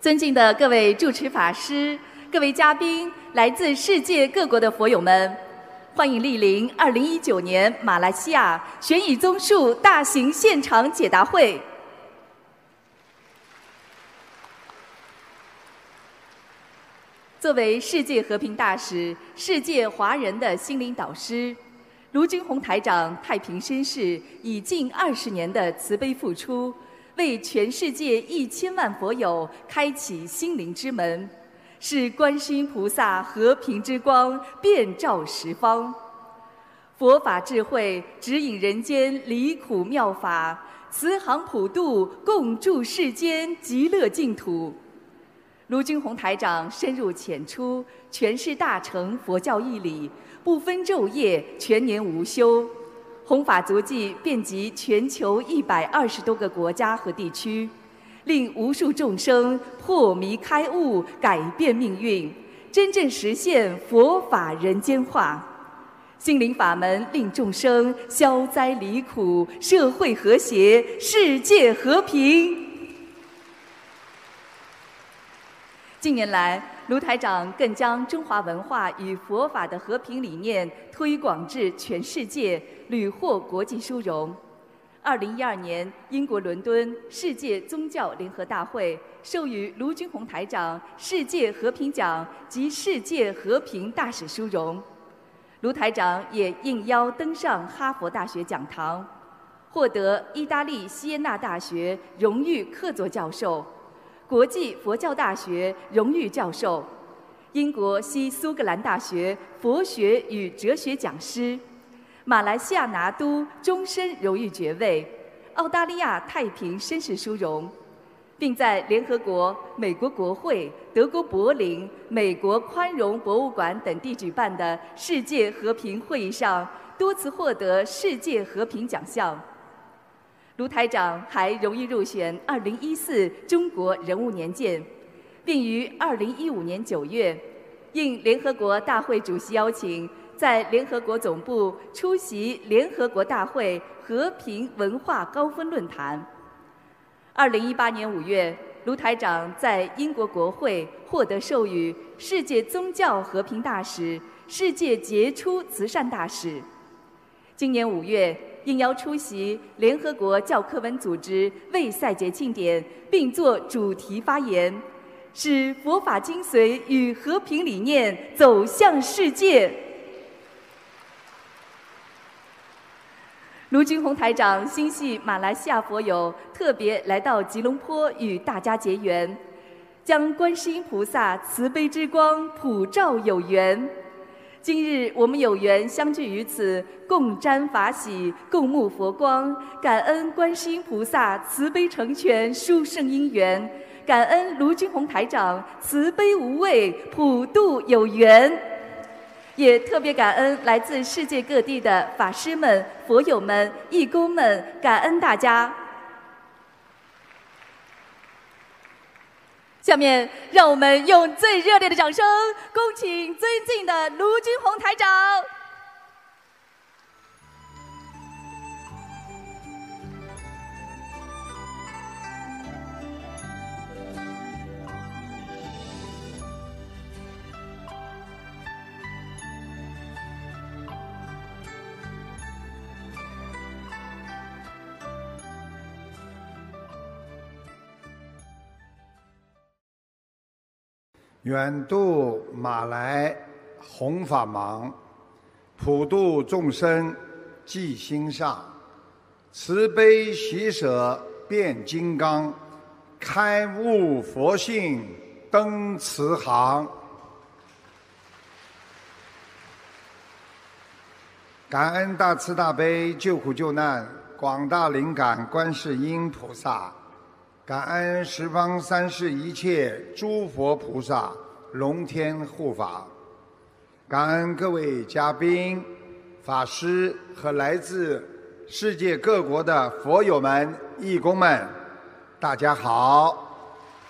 尊敬的各位主持法师、各位嘉宾、来自世界各国的佛友们，欢迎莅临2019年马来西亚悬疑综述大型现场解答会。作为世界和平大使、世界华人的心灵导师，卢军宏台长太平绅士以近20年的慈悲付出，为全世界1000万佛友开启心灵之门，使观世音菩萨和平之光遍照十方。佛法智慧指引人间离苦妙法，慈航普渡，共筑世间极乐净土。卢军宏台长深入浅出，诠释大乘佛教义理，不分昼夜，全年无休。弘法足迹遍及全球120多个国家和地区，令无数众生破迷开悟，改变命运，真正实现佛法人间化。心灵法门令众生消灾离苦，社会和谐，世界和平。近年来，卢台长更将中华文化与佛法的和平理念推广至全世界，屡获国际殊荣。2012年，英国伦敦世界宗教联合大会授予卢军宏台长世界和平奖及世界和平大使殊荣。卢台长也应邀登上哈佛大学讲堂，获得意大利锡耶纳大学荣誉客座教授、国际佛教大学荣誉教授、英国西苏格兰大学佛学与哲学讲师、马来西亚拿督终身荣誉爵位、澳大利亚太平绅士殊荣，并在联合国、美国国会、德国柏林、美国宽容博物馆等地举办的世界和平会议上多次获得世界和平奖项。卢台长还荣誉入选2014中国人物年鉴，并于2015年9月应联合国大会主席邀请，在联合国总部出席联合国大会和平文化高峰论坛。2018年5月，卢台长在英国国会获得授予世界宗教和平大使、世界杰出慈善大使。今年5月，应邀出席联合国教科文组织卫赛节庆典，并作主题发言，使佛法精髓与和平理念走向世界。卢军宏台长心系马来西亚佛友，特别来到吉隆坡与大家结缘，将观世音菩萨慈悲之光普照有缘。今日我们有缘相聚于此，共沾法喜，共沐佛光，感恩观世音菩萨慈悲成全，殊胜因缘，感恩卢军宏台长慈悲无畏，普渡有缘。也特别感恩来自世界各地的法师们、佛友们、义工们，感恩大家。下面让我们用最热烈的掌声，恭请尊敬的卢军宏台长。 远渡马来弘法忙，普度众生记心上，慈悲喜舍变金刚，开悟佛性登慈航。感恩大慈大悲救苦救难广大灵感观世音菩萨，感恩十方三世一切诸佛菩萨龙天护法，感恩各位嘉宾、法师和来自世界各国的佛友们、义工们，大家好。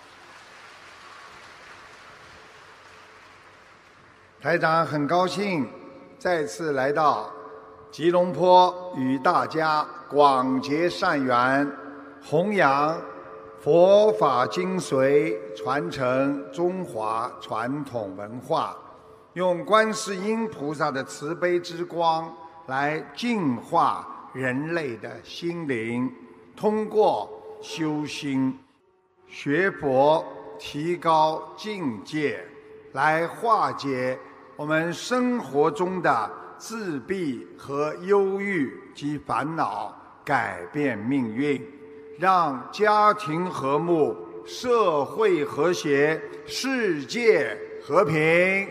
台长很高兴再次来到吉隆坡，与大家广结善缘，弘扬佛法精髓，传承中华传统文化，用观世音菩萨的慈悲之光来净化人类的心灵，通过修心学佛，提高境界，来化解我们生活中的自闭和忧郁及烦恼，改变命运，让家庭和睦，社会和谐，世界和平。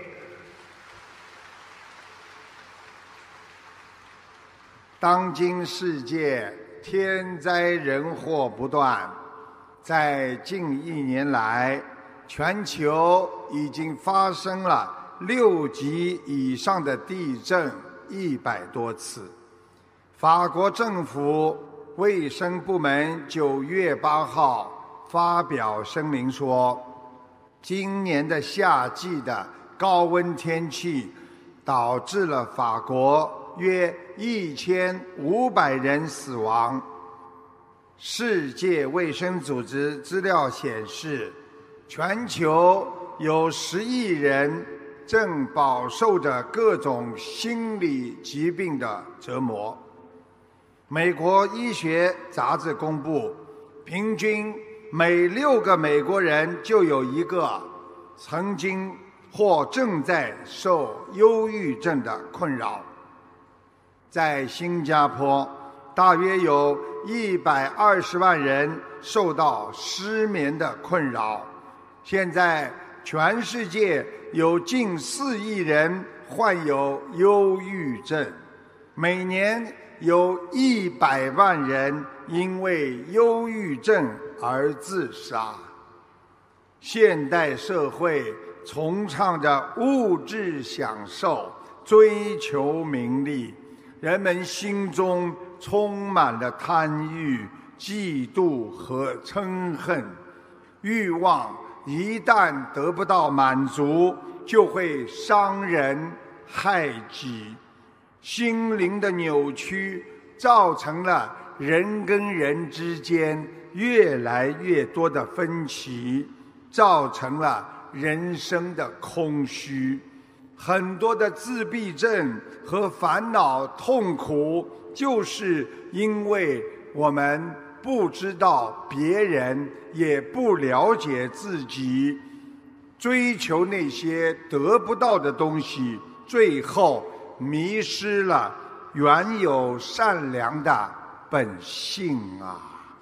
当今世界天灾人祸不断，在近1年来，全球已经发生了6级以上的地震100多次。法国政府卫生部门9月8号发表声明说，今年的夏季的高温天气导致了法国约1500人死亡。世界卫生组织资料显示，全球有10亿人正饱受着各种心理疾病的折磨。美国医学杂志公布，平均每6个美国人就有1个曾经或正在受忧郁症的困扰。在新加坡，大约有120万人受到失眠的困扰。现在全世界有近4亿人患有忧郁症，每年有100万人因为忧郁症而自杀。现代社会崇尚着物质享受，追求名利，人们心中充满了贪欲、嫉妒和嗔恨。欲望一旦得不到满足，就会伤人害己。心灵的扭曲造成了人跟人之间越来越多的分歧，造成了人生的空虚。很多的自闭症和烦恼痛苦，就是因为我们不知道别人，也不了解自己，追求那些得不到的东西，最后迷失了原有善良的本性啊！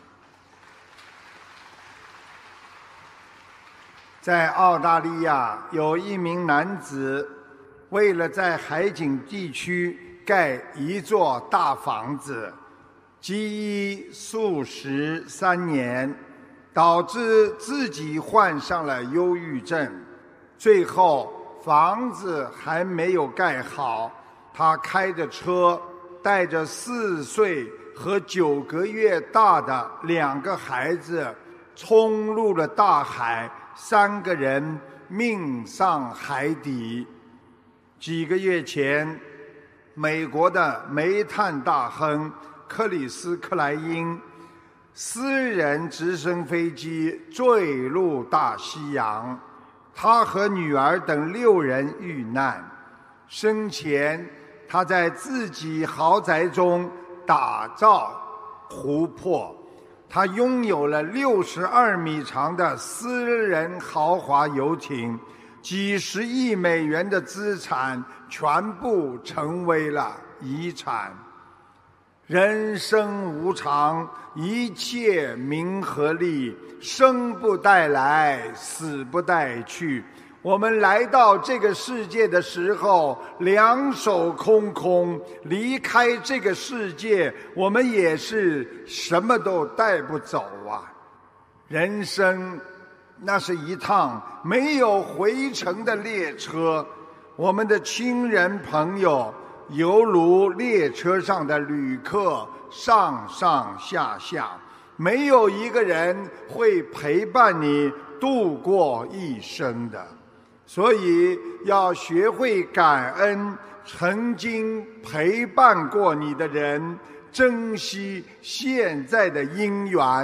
在澳大利亚，有一名男子为了在海景地区盖一座大房子，积医数十3年，导致自己患上了忧郁症。最后房子还没有盖好，他开着车带着4岁和9个月大的2个孩子冲入了大海，3个人命丧海底。几个月前，美国的煤炭大亨克里斯·克莱因私人直升飞机坠入大西洋，他和女儿等6人遇难。生前他在自己豪宅中打造湖泊，他拥有了62米长的私人豪华游艇，几十亿美元的资产全部成为了遗产。人生无常，一切名和利，生不带来，死不带去。我们来到这个世界的时候2手空空，离开这个世界，我们也是什么都带不走啊！人生那是一趟没有回程的列车，我们的亲人朋友犹如列车上的旅客，上上下下，没有一个人会陪伴你度过一生的。所以要学会感恩曾经陪伴过你的人，珍惜现在的因缘，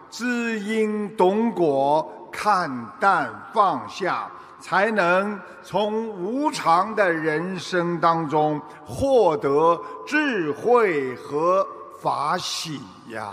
知因懂果，看淡放下，才能从无常的人生当中获得智慧和法喜呀。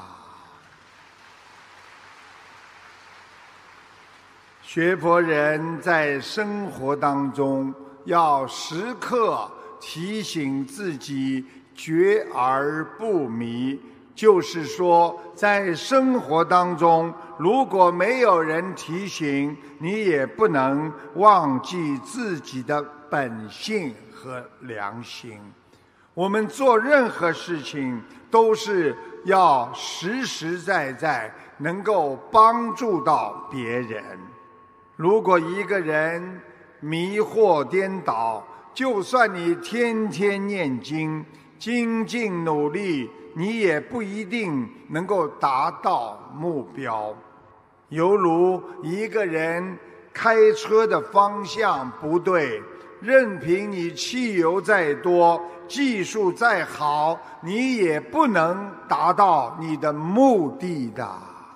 学佛人在生活当中要时刻提醒自己觉而不迷，就是说在生活当中如果没有人提醒，你也不能忘记自己的本性和良心。我们做任何事情都是要实实在在能够帮助到别人。如果一个人迷惑颠倒，就算你天天念经，精进努力，你也不一定能够达到目标。犹如一个人开车的方向不对，任凭你汽油再多，技术再好，你也不能达到你的目的的。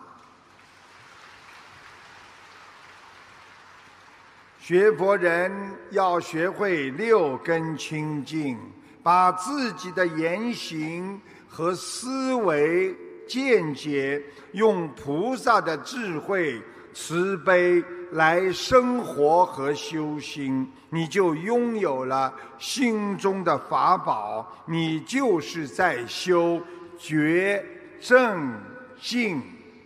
学佛人要学会六根清净，把自己的言行和思维见解用菩萨的智慧慈悲来生活和修心，你就拥有了心中的法宝，你就是在修觉正净。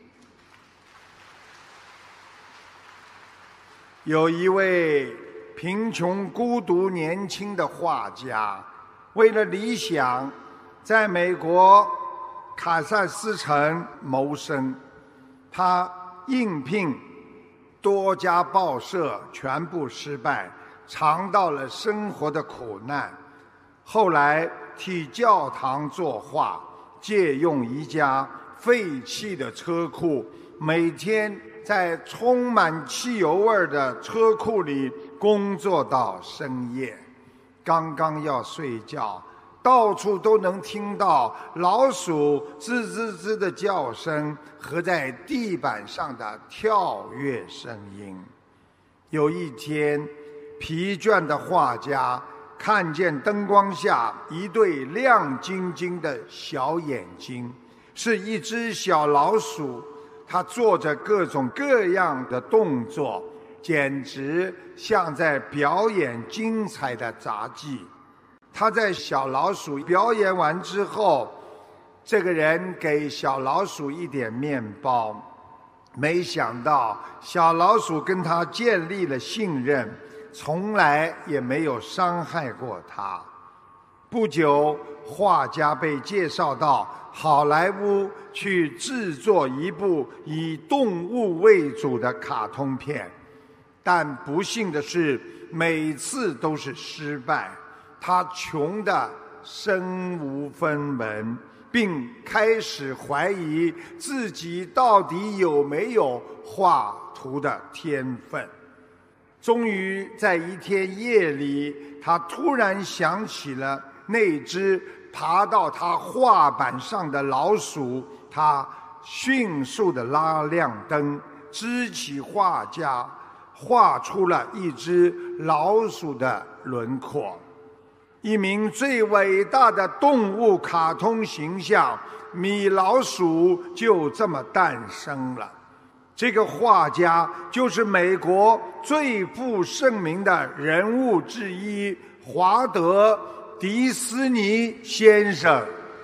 有一位贫穷孤独年轻的画家，为了理想在美国卡萨斯城谋生，他应聘多家报社全部失败，尝到了生活的苦难。后来替教堂作画，借用一家废弃的车库，每天在充满汽油味的车库里工作到深夜。刚刚要睡觉，到处都能听到老鼠吱吱吱的叫声和在地板上的跳跃声音。有一天，疲倦的画家看见灯光下一对亮晶晶的小眼睛，是一只小老鼠，它做着各种各样的动作，简直像在表演精彩的杂技。他在小老鼠表演完之后，这个人给小老鼠一点面包，没想到小老鼠跟他建立了信任，从来也没有伤害过他。不久，画家被介绍到好莱坞去制作一部以动物为主的卡通片，但不幸的是每次都是失败。他穷得身无分文，并开始怀疑自己到底有没有画图的天分。终于在一天夜里，他突然想起了那只爬到他画板上的老鼠，他迅速地拉亮灯，支起画架，画出了一只老鼠的轮廓。一名最伟大的动物卡通形象米老鼠就这么诞生了。这个画家就是美国最负盛名的人物之一，华德·迪斯尼先生。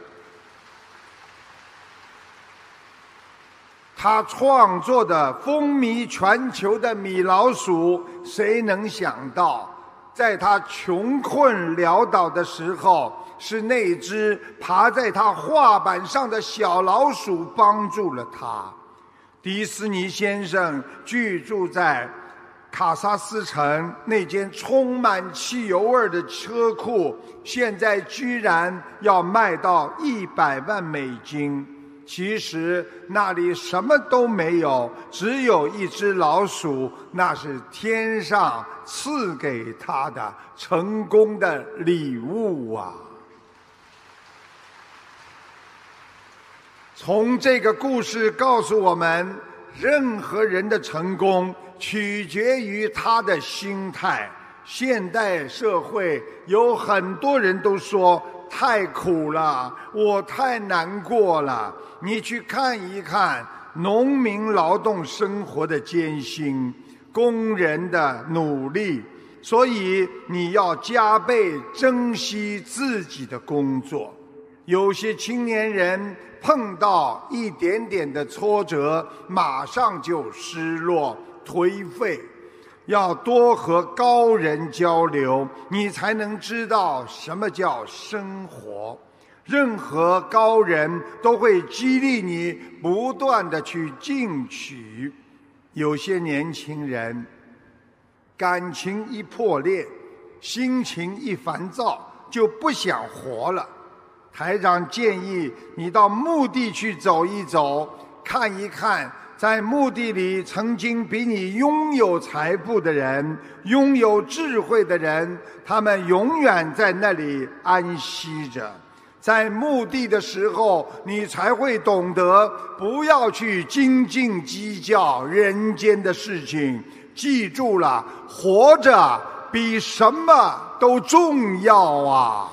他创作的风靡全球的米老鼠，谁能想到在他穷困潦倒的时候，是那只爬在他画板上的小老鼠帮助了他。迪斯尼先生居住在卡萨斯城那间充满汽油味的车库，现在居然要卖到100万美金。其实那里什么都没有，只有一只老鼠，那是天上赐给他的成功的礼物啊！ 从这个故事告诉我们，任何人的成功取决于他的心态。现代社会有很多人都说太苦了，我太难过了。你去看一看农民劳动生活的艰辛，工人的努力，所以你要加倍珍惜自己的工作。有些青年人碰到一点点的挫折，马上就失落颓废。要多和高人交流，你才能知道什么叫生活。任何高人都会激励你不断地去进取。有些年轻人感情一破裂，心情一烦躁，就不想活了。台长建议你到墓地去走一走，看一看在墓地里曾经比你拥有财富的人，拥有智慧的人，他们永远在那里安息着。在墓地的时候，你才会懂得不要去斤斤计较人间的事情。记住了，活着比什么都重要啊！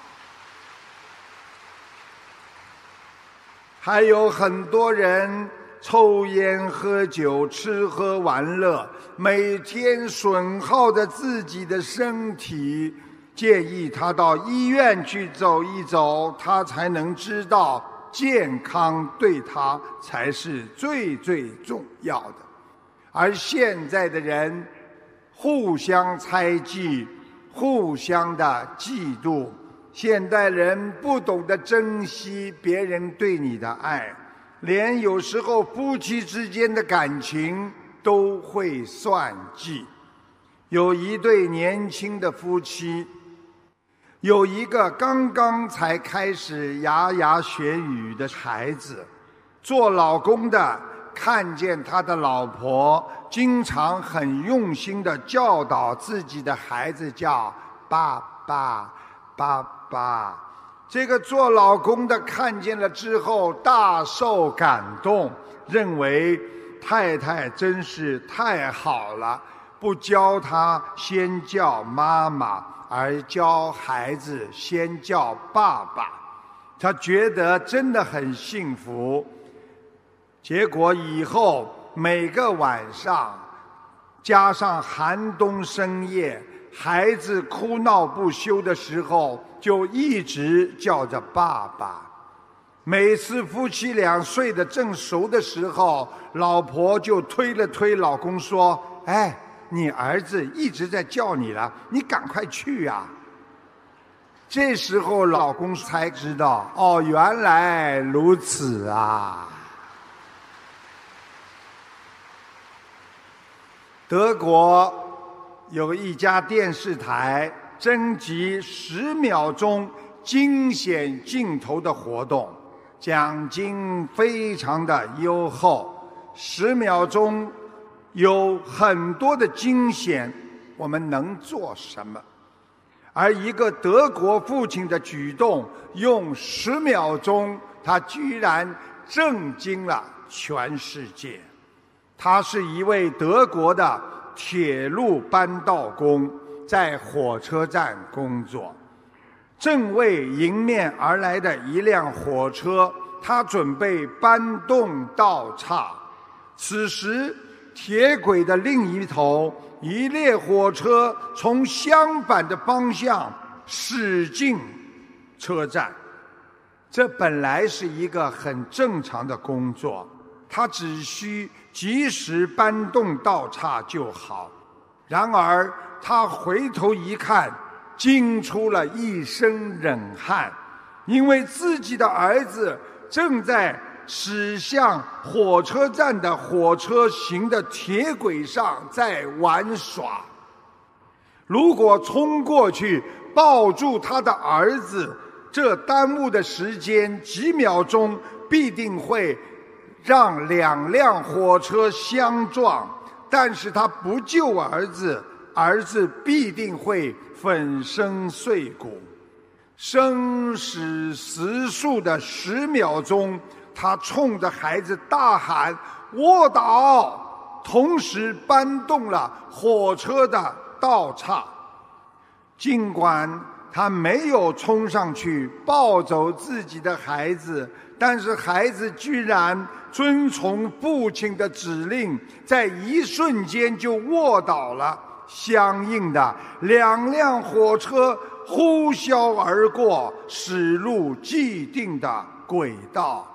还有很多人抽烟喝酒吃喝玩乐，每天损耗着自己的身体。建议他到医院去走一走，他才能知道健康对他才是最最重要的。而现在的人互相猜忌，互相的嫉妒，现代人不懂得珍惜别人对你的爱，连有时候夫妻之间的感情都会算计。有一对年轻的夫妻，有一个刚刚才开始牙牙学语的孩子，做老公的看见他的老婆经常很用心地教导自己的孩子叫爸爸爸爸，这个做老公的看见了之后大受感动，认为太太真是太好了，不教他先叫妈妈，而教孩子先叫爸爸，他觉得真的很幸福。结果以后每个晚上，加上寒冬深夜，孩子哭闹不休的时候，就一直叫着爸爸。每次夫妻俩睡得正熟的时候，老婆就推了推老公说：“哎，你儿子一直在叫你了，你赶快去啊！”这时候老公才知道，哦，原来如此啊。德国有一家电视台征集10秒钟惊险镜头的活动，奖金非常的优厚。10秒钟有很多的惊险，我们能做什么？而一个德国父亲的举动，用10秒钟，他居然震惊了全世界。他是一位德国的铁路搬道工，在火车站工作。正为迎面而来的一辆火车，他准备搬动道岔。此时铁轨的另一头，一列火车从相反的方向驶进车站。这本来是一个很正常的工作，他只需及时搬动道岔就好。然而他回头一看，惊出了一身冷汗，因为自己的儿子正在驶向火车站的火车行的铁轨上在玩耍。如果冲过去抱住他的儿子，这耽误的时间几秒钟必定会让2辆火车相撞，但是他不救儿子，儿子必定会粉身碎骨。生死时速的10秒钟， 他冲着孩子大喊卧倒，同时搬动了火车的道岔。尽管他没有冲上去抱走自己的孩子，但是孩子居然遵从父亲的指令，在一瞬间就卧倒了。相应的，2辆火车呼啸而过，驶入既定的轨道。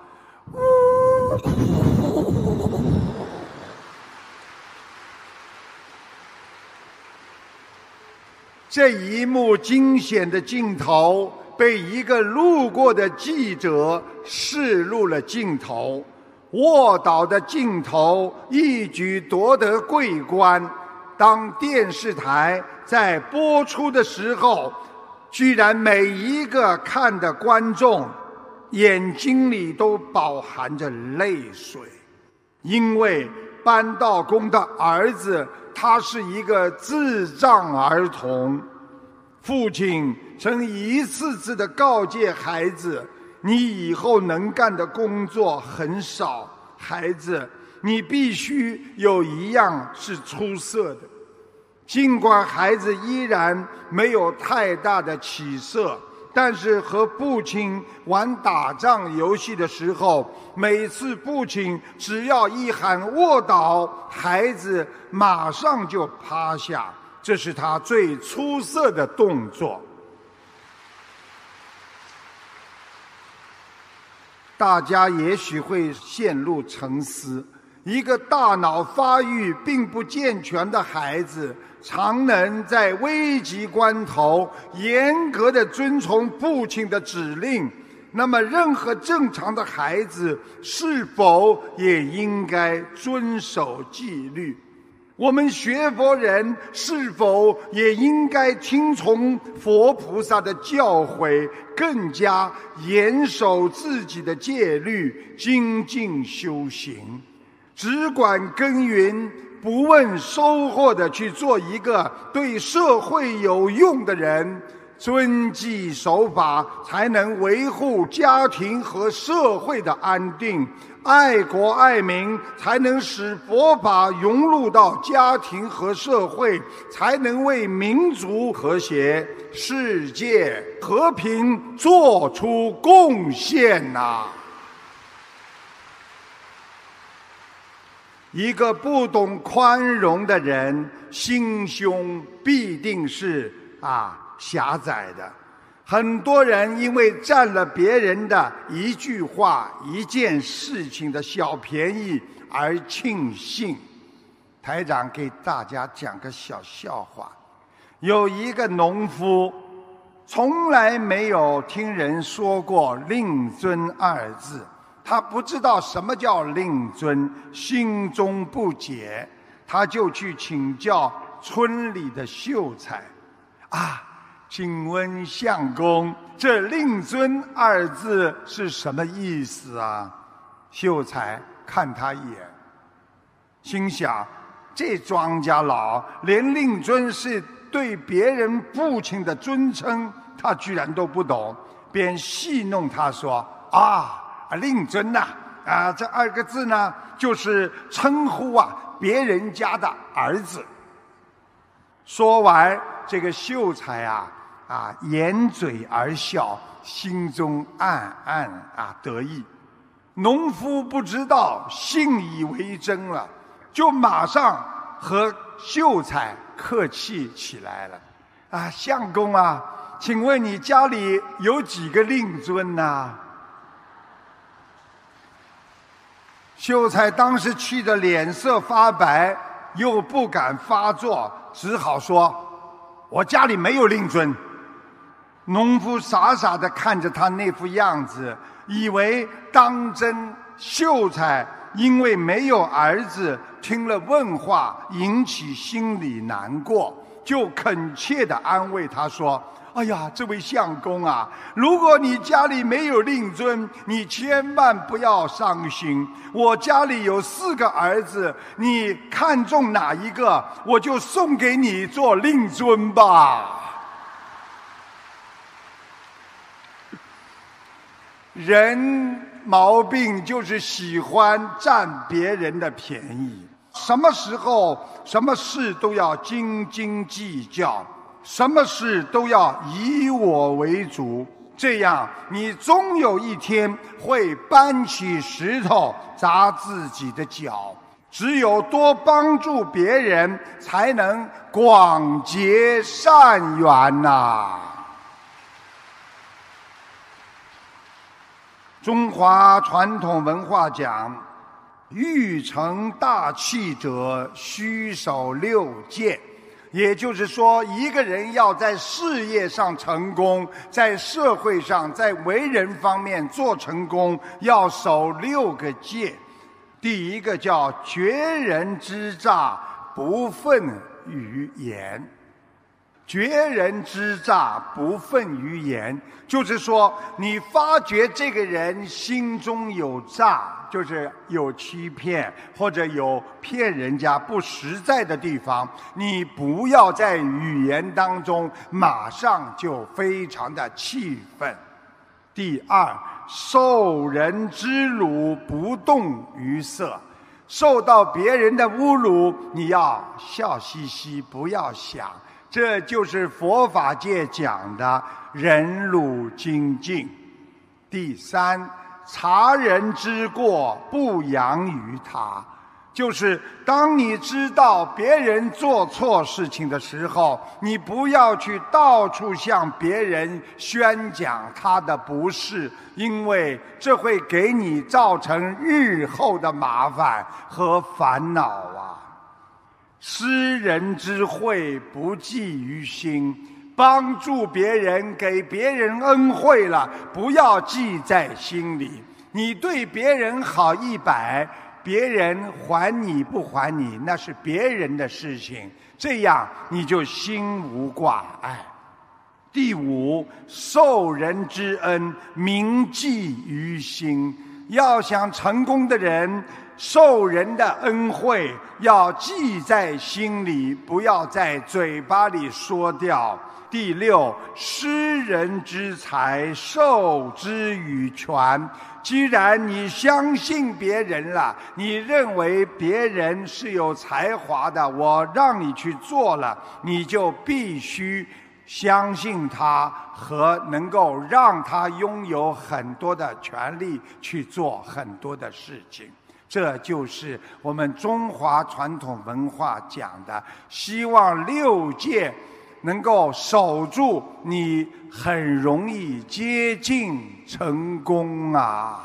这一幕惊险的镜头被一个路过的记者视入了镜头，卧倒的镜头一举夺得桂冠。当电视台在播出的时候，居然每一个看的观众眼睛里都饱含着泪水，因为搬道工的儿子他是一个智障儿童。父亲曾一次次地告诫孩子，你以后能干的工作很少，孩子，你必须有一样是出色的。尽管孩子依然没有太大的起色，但是和父亲玩打仗游戏的时候，每次父亲只要一喊卧倒，孩子马上就趴下，这是他最出色的动作。大家也许会陷入沉思，一个大脑发育并不健全的孩子，常能在危急关头严格地遵从父亲的指令，那么任何正常的孩子是否也应该遵守纪律？我们学佛人是否也应该听从佛菩萨的教诲，更加严守自己的戒律，精进修行，只管耕耘，不问收获的去做一个对社会有用的人，遵纪守法，才能维护家庭和社会的安定，爱国爱民，才能使佛法融入到家庭和社会，才能为民族和谐、世界和平做出贡献呐！一个不懂宽容的人，心胸必定是狭窄的。很多人因为占了别人的一句话、一件事情的小便宜而庆幸。台长给大家讲个小笑话，有一个农夫从来没有听人说过令尊二字，他不知道什么叫令尊，心中不解，他就去请教村里的秀才。请问相公，这令尊二字是什么意思啊？秀才看他一眼，心想这庄稼老连令尊是对别人父亲的尊称他居然都不懂，便戏弄他说令尊呐，这2个字呢，就是称呼别人家的儿子。说完，这个秀才掩嘴而笑，心中暗暗得意。农夫不知道，信以为真了，就马上和秀才客气起来了。相公请问你家里有几个令尊呐？秀才当时气得脸色发白，又不敢发作，只好说：我家里没有令尊。农夫傻傻地看着他那副样子，以为当真。秀才因为没有儿子，听了问话引起心里难过，就恳切地安慰他说：哎呀，这位相公如果你家里没有令尊，你千万不要伤心，我家里有4个儿子，你看中哪一个，我就送给你做令尊吧。人毛病就是喜欢占别人的便宜，什么时候什么事都要斤斤计较，什么事都要以我为主，这样你终有一天会搬起石头砸自己的脚。只有多帮助别人，才能广结善缘呐。中华传统文化讲，欲成大器者，须守六戒。也就是说，一个人要在事业上成功，在社会上，在为人方面做成功，要守6个戒。第一个叫绝人之诈，不愤于言。绝人之诈，不愤于言，就是说你发觉这个人心中有诈，就是有欺骗或者有骗人家不实在的地方，你不要在语言当中马上就非常的气愤。第二，受人之辱，不动于色。受到别人的侮辱，你要笑嘻嘻，不要想，这就是佛法界讲的忍辱精进。第三，察人之过，不扬于他。就是当你知道别人做错事情的时候，你不要去到处向别人宣讲他的不是，因为这会给你造成日后的麻烦和烦恼啊。施人之惠，不计于心，帮助别人，给别人恩惠了，不要记在心里。你对别人好100，别人还你不还你，那是别人的事情，这样你就心无挂碍。第五，受人之恩，铭记于心。要想成功的人，受人的恩惠要记在心里，不要在嘴巴里说掉。第六，施人之财，授之以权。既然你相信别人了，你认为别人是有才华的，我让你去做了，你就必须相信他和能够让他拥有很多的权利去做很多的事情。这就是我们中华传统文化讲的，希望6戒能够守住，你很容易接近成功啊。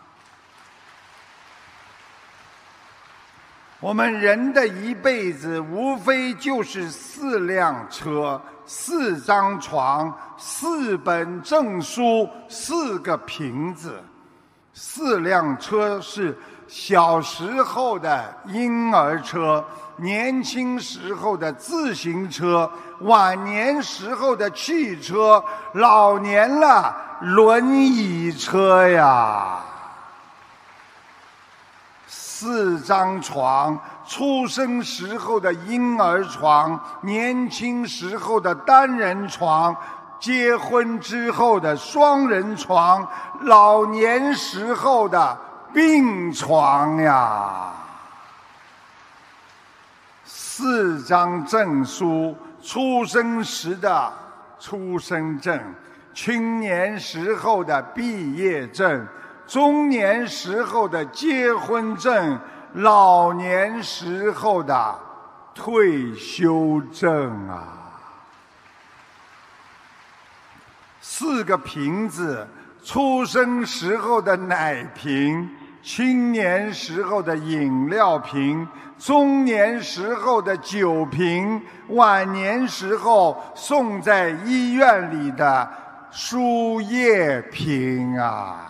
我们人的一辈子无非就是4辆车、4张床、4本证书、4个瓶子。4辆车是小时候的婴儿车，年轻时候的自行车，晚年时候的汽车，老年了轮椅车呀。4张床，出生时候的婴儿床，年轻时候的单人床，结婚之后的双人床，老年时候的病床呀。4张证书，出生时的出生证，青年时候的毕业证，中年时候的结婚证，老年时候的退休证啊。4个瓶子，出生时候的奶瓶，青年时候的饮料瓶，中年时候的酒瓶，晚年时候送在医院里的输液瓶啊。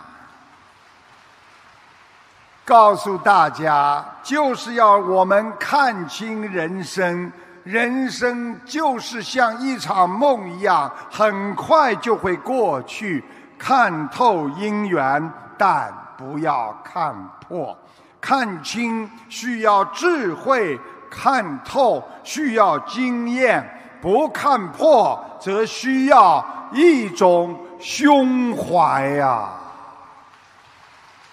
告诉大家，就是要我们看清人生，人生就是像一场梦一样，很快就会过去。看透因缘，但不要看破。看清需要智慧，看透需要经验，不看破则需要一种胸怀呀。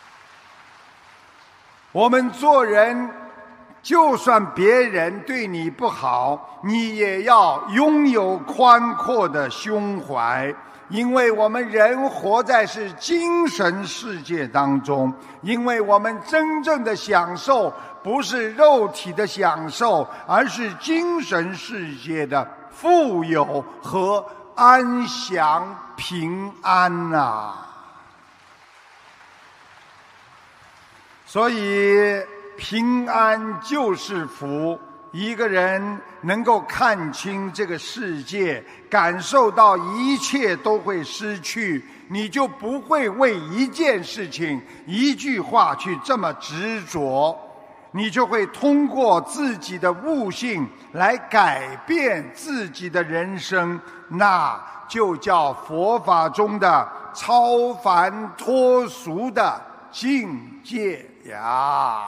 我们做人，就算别人对你不好，你也要拥有宽阔的胸怀，因为我们人活在是精神世界当中，因为我们真正的享受不是肉体的享受，而是精神世界的富有和安详平安啊。所以平安就是福，一个人能够看清这个世界，感受到一切都会失去，你就不会为一件事情一句话去这么执着，你就会通过自己的悟性来改变自己的人生，那就叫佛法中的超凡脱俗的境界呀。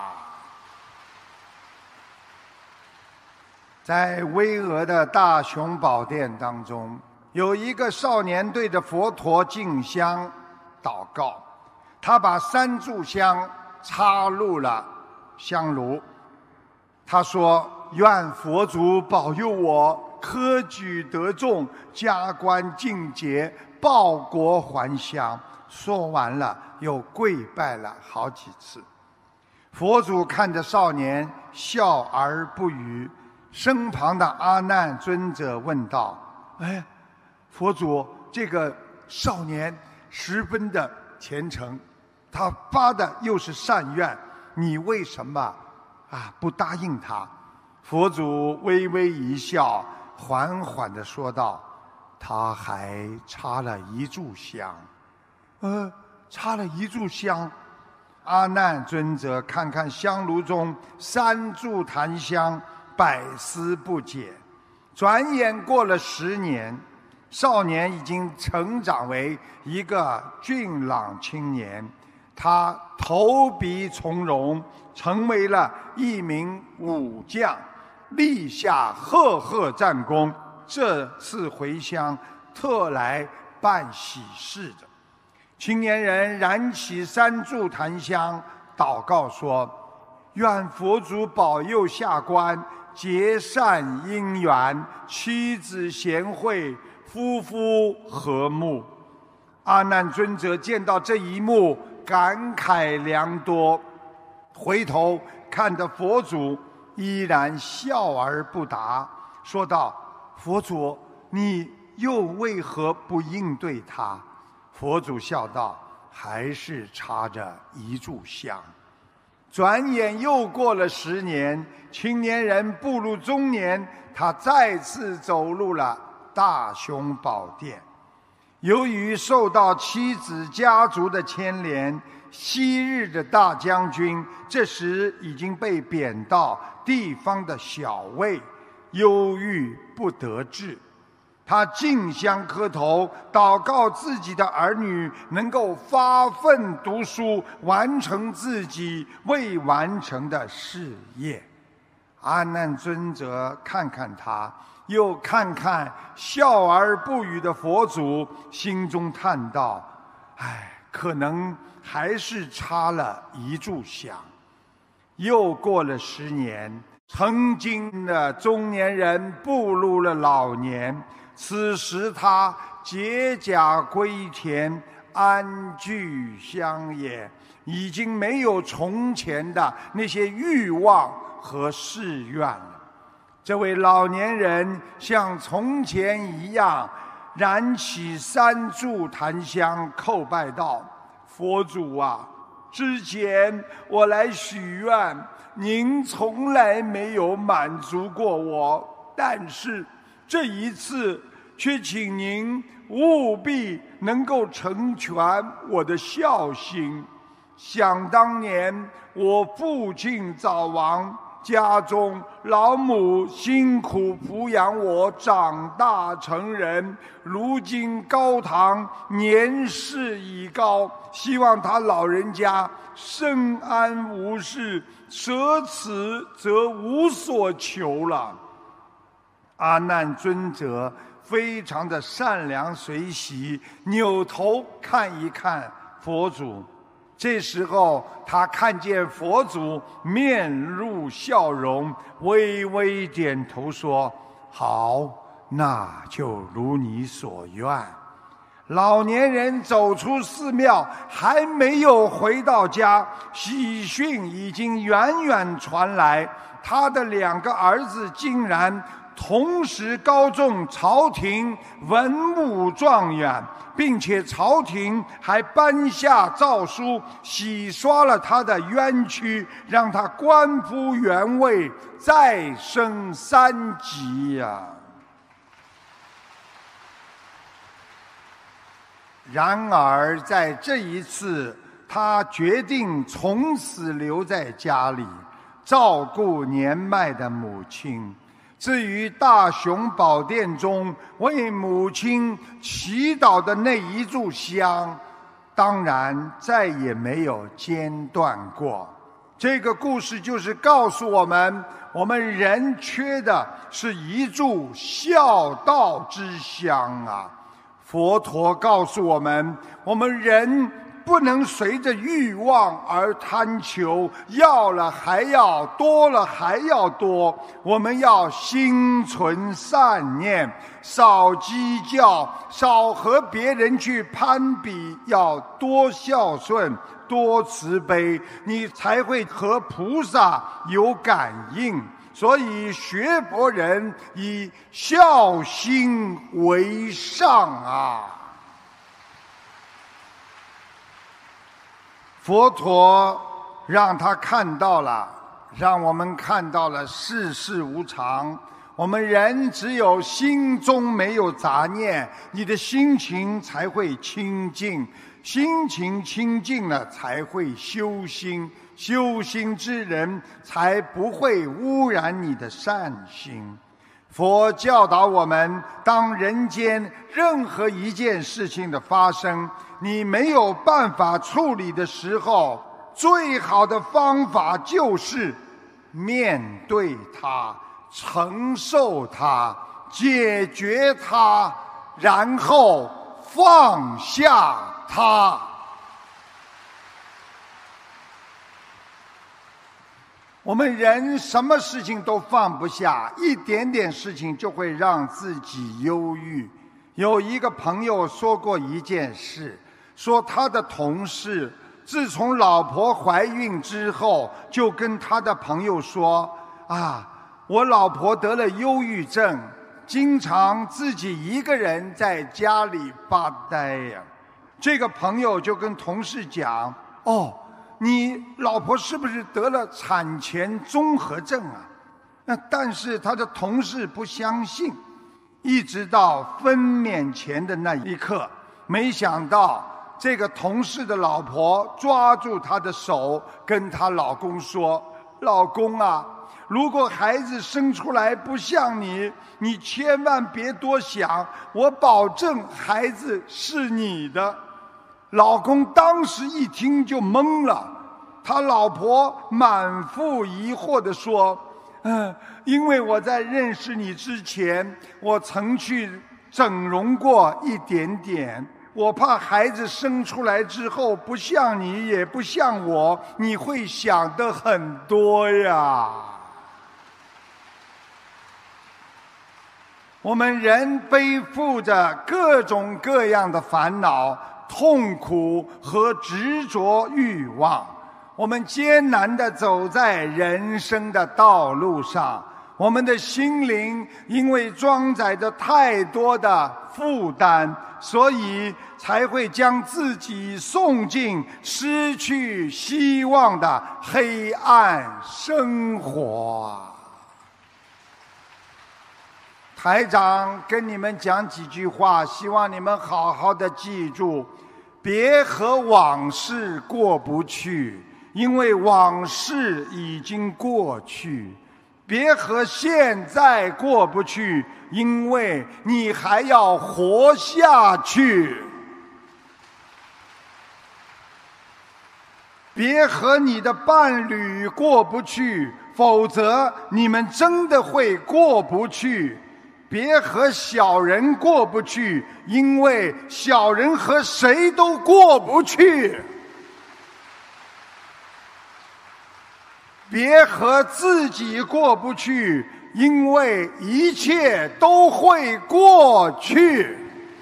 在巍峨的大雄宝殿当中，有一个少年对着佛陀敬香祷告，他把3炷香插入了香炉，他说：愿佛祖保佑我科举得中，加官进爵，报国还乡。说完了又跪拜了好几次。佛祖看着少年笑而不语，身旁的阿难尊者问道：佛祖，这个少年十分的虔诚，他发的又是善愿，你为什么不答应他？佛祖微微一笑，缓缓地说道：他还插了1炷香。插了1炷香。阿难尊者看看香炉中3炷檀香，百思不解。转眼过了10年，少年已经成长为一个俊朗青年，他投笔从戎，成为了一名武将，立下赫赫战功。这次回乡特来办喜事的。青年人燃起3炷檀香，祷告说：愿佛祖保佑下官结善姻缘，妻子贤惠，夫妇和睦。阿难尊者见到这一幕，感慨良多，回头看着佛祖，依然笑而不答，说道：佛祖，你又为何不应对他？佛祖笑道：还是插着1炷香。转眼又过了10年，青年人步入中年，他再次走入了大雄宝殿。由于受到妻子家族的牵连，昔日的大将军这时已经被贬到地方的小尉，忧郁不得志。他竞相磕头，祷告自己的儿女能够发奋读书，完成自己未完成的事业。阿难尊者看看他，又看看笑而不语的佛祖，心中叹道：可能还是插了1炷香。又过了10年，曾经的中年人步入了老年，此时他解甲归田，安居乡野，已经没有从前的那些欲望和誓愿了。这位老年人像从前一样，燃起3炷檀香，叩拜道：佛祖啊，之前我来许愿，您从来没有满足过我，但是这一次却请您务必能够成全我的孝心。想当年我父亲早亡，家中老母辛苦抚养我长大成人，如今高堂年事已高，希望他老人家身安无事，舍此则无所求了。阿难尊者非常的善良随喜，扭头看一看佛祖， 这时候他看见佛祖面露笑容，微微点头说：好，那就如你所愿。老年人走出寺庙，还没有回到家，喜讯已经远远传来，他的2个儿子竟然同时高中朝廷文武状元，并且朝廷还颁下诏书，洗刷了他的冤屈，让他官复原位，再升3级呀！然而在这一次，他决定从此留在家里，照顾年迈的母亲。至于大雄宝殿中为母亲祈祷的那一炷香，当然再也没有间断过。这个故事就是告诉我们，我们人缺的是一炷孝道之香啊！佛陀告诉我们，我们人不能随着欲望而贪求，要了还要，多了还要多。我们要心存善念，少计较，少和别人去攀比，要多孝顺，多慈悲，你才会和菩萨有感应。所以学佛人以孝心为上啊！佛陀让他看到了，让我们看到了世事无常。我们人只有心中没有杂念，你的心情才会清净，心情清净了才会修心，修心之人才不会污染你的善心。佛教导我们，当人间任何一件事情的发生，你没有办法处理的时候，最好的方法就是面对它，承受它，解决它，然后放下它。我们人什么事情都放不下，一点点事情就会让自己忧郁。有一个朋友说过一件事，说他的同事自从老婆怀孕之后，就跟他的朋友说：我老婆得了忧郁症，经常自己一个人在家里发呆呀。这个朋友就跟同事讲：你老婆是不是得了产前综合症啊？但是他的同事不相信，一直到分娩前的那一刻，没想到这个同事的老婆抓住他的手，跟他老公说：老公啊，如果孩子生出来不像你，你千万别多想，我保证孩子是你的。老公当时一听就懵了，他老婆满腹疑惑地说：因为我在认识你之前，我曾去整容过一点点，我怕孩子生出来之后不像你也不像我，你会想得很多呀。我们人背负着各种各样的烦恼、痛苦和执着欲望，我们艰难地走在人生的道路上，我们的心灵因为装载着太多的负担，所以才会将自己送进失去希望的黑暗生活。台长跟你们讲几句话，希望你们好好的记住，别和往事过不去，因为往事已经过去；别和现在过不去，因为你还要活下去；别和你的伴侣过不去，否则你们真的会过不去；别和小人过不去，因为小人和谁都过不去。 别和自己过不去，因为一切都会过去。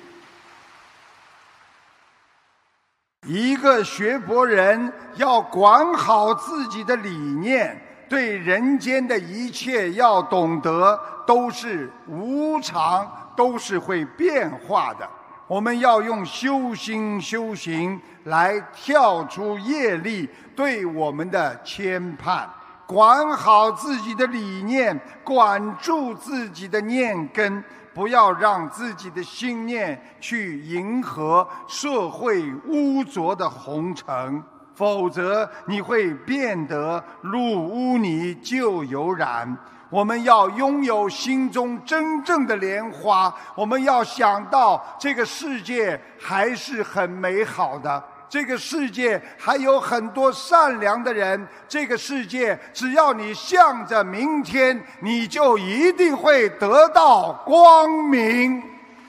一个学佛人要管好自己的理念，对人间的一切要懂得都是无常，都是会变化的。我们要用修心修行来跳出业力对我们的牵绊，管好自己的理念，管住自己的念根，不要让自己的心念去迎合社会污浊的红尘，否则你会变得入污泥就有染。我们要拥有心中真正的莲花，我们要想到这个世界还是很美好的，这个世界还有很多善良的人，这个世界只要你向着明天，你就一定会得到光明。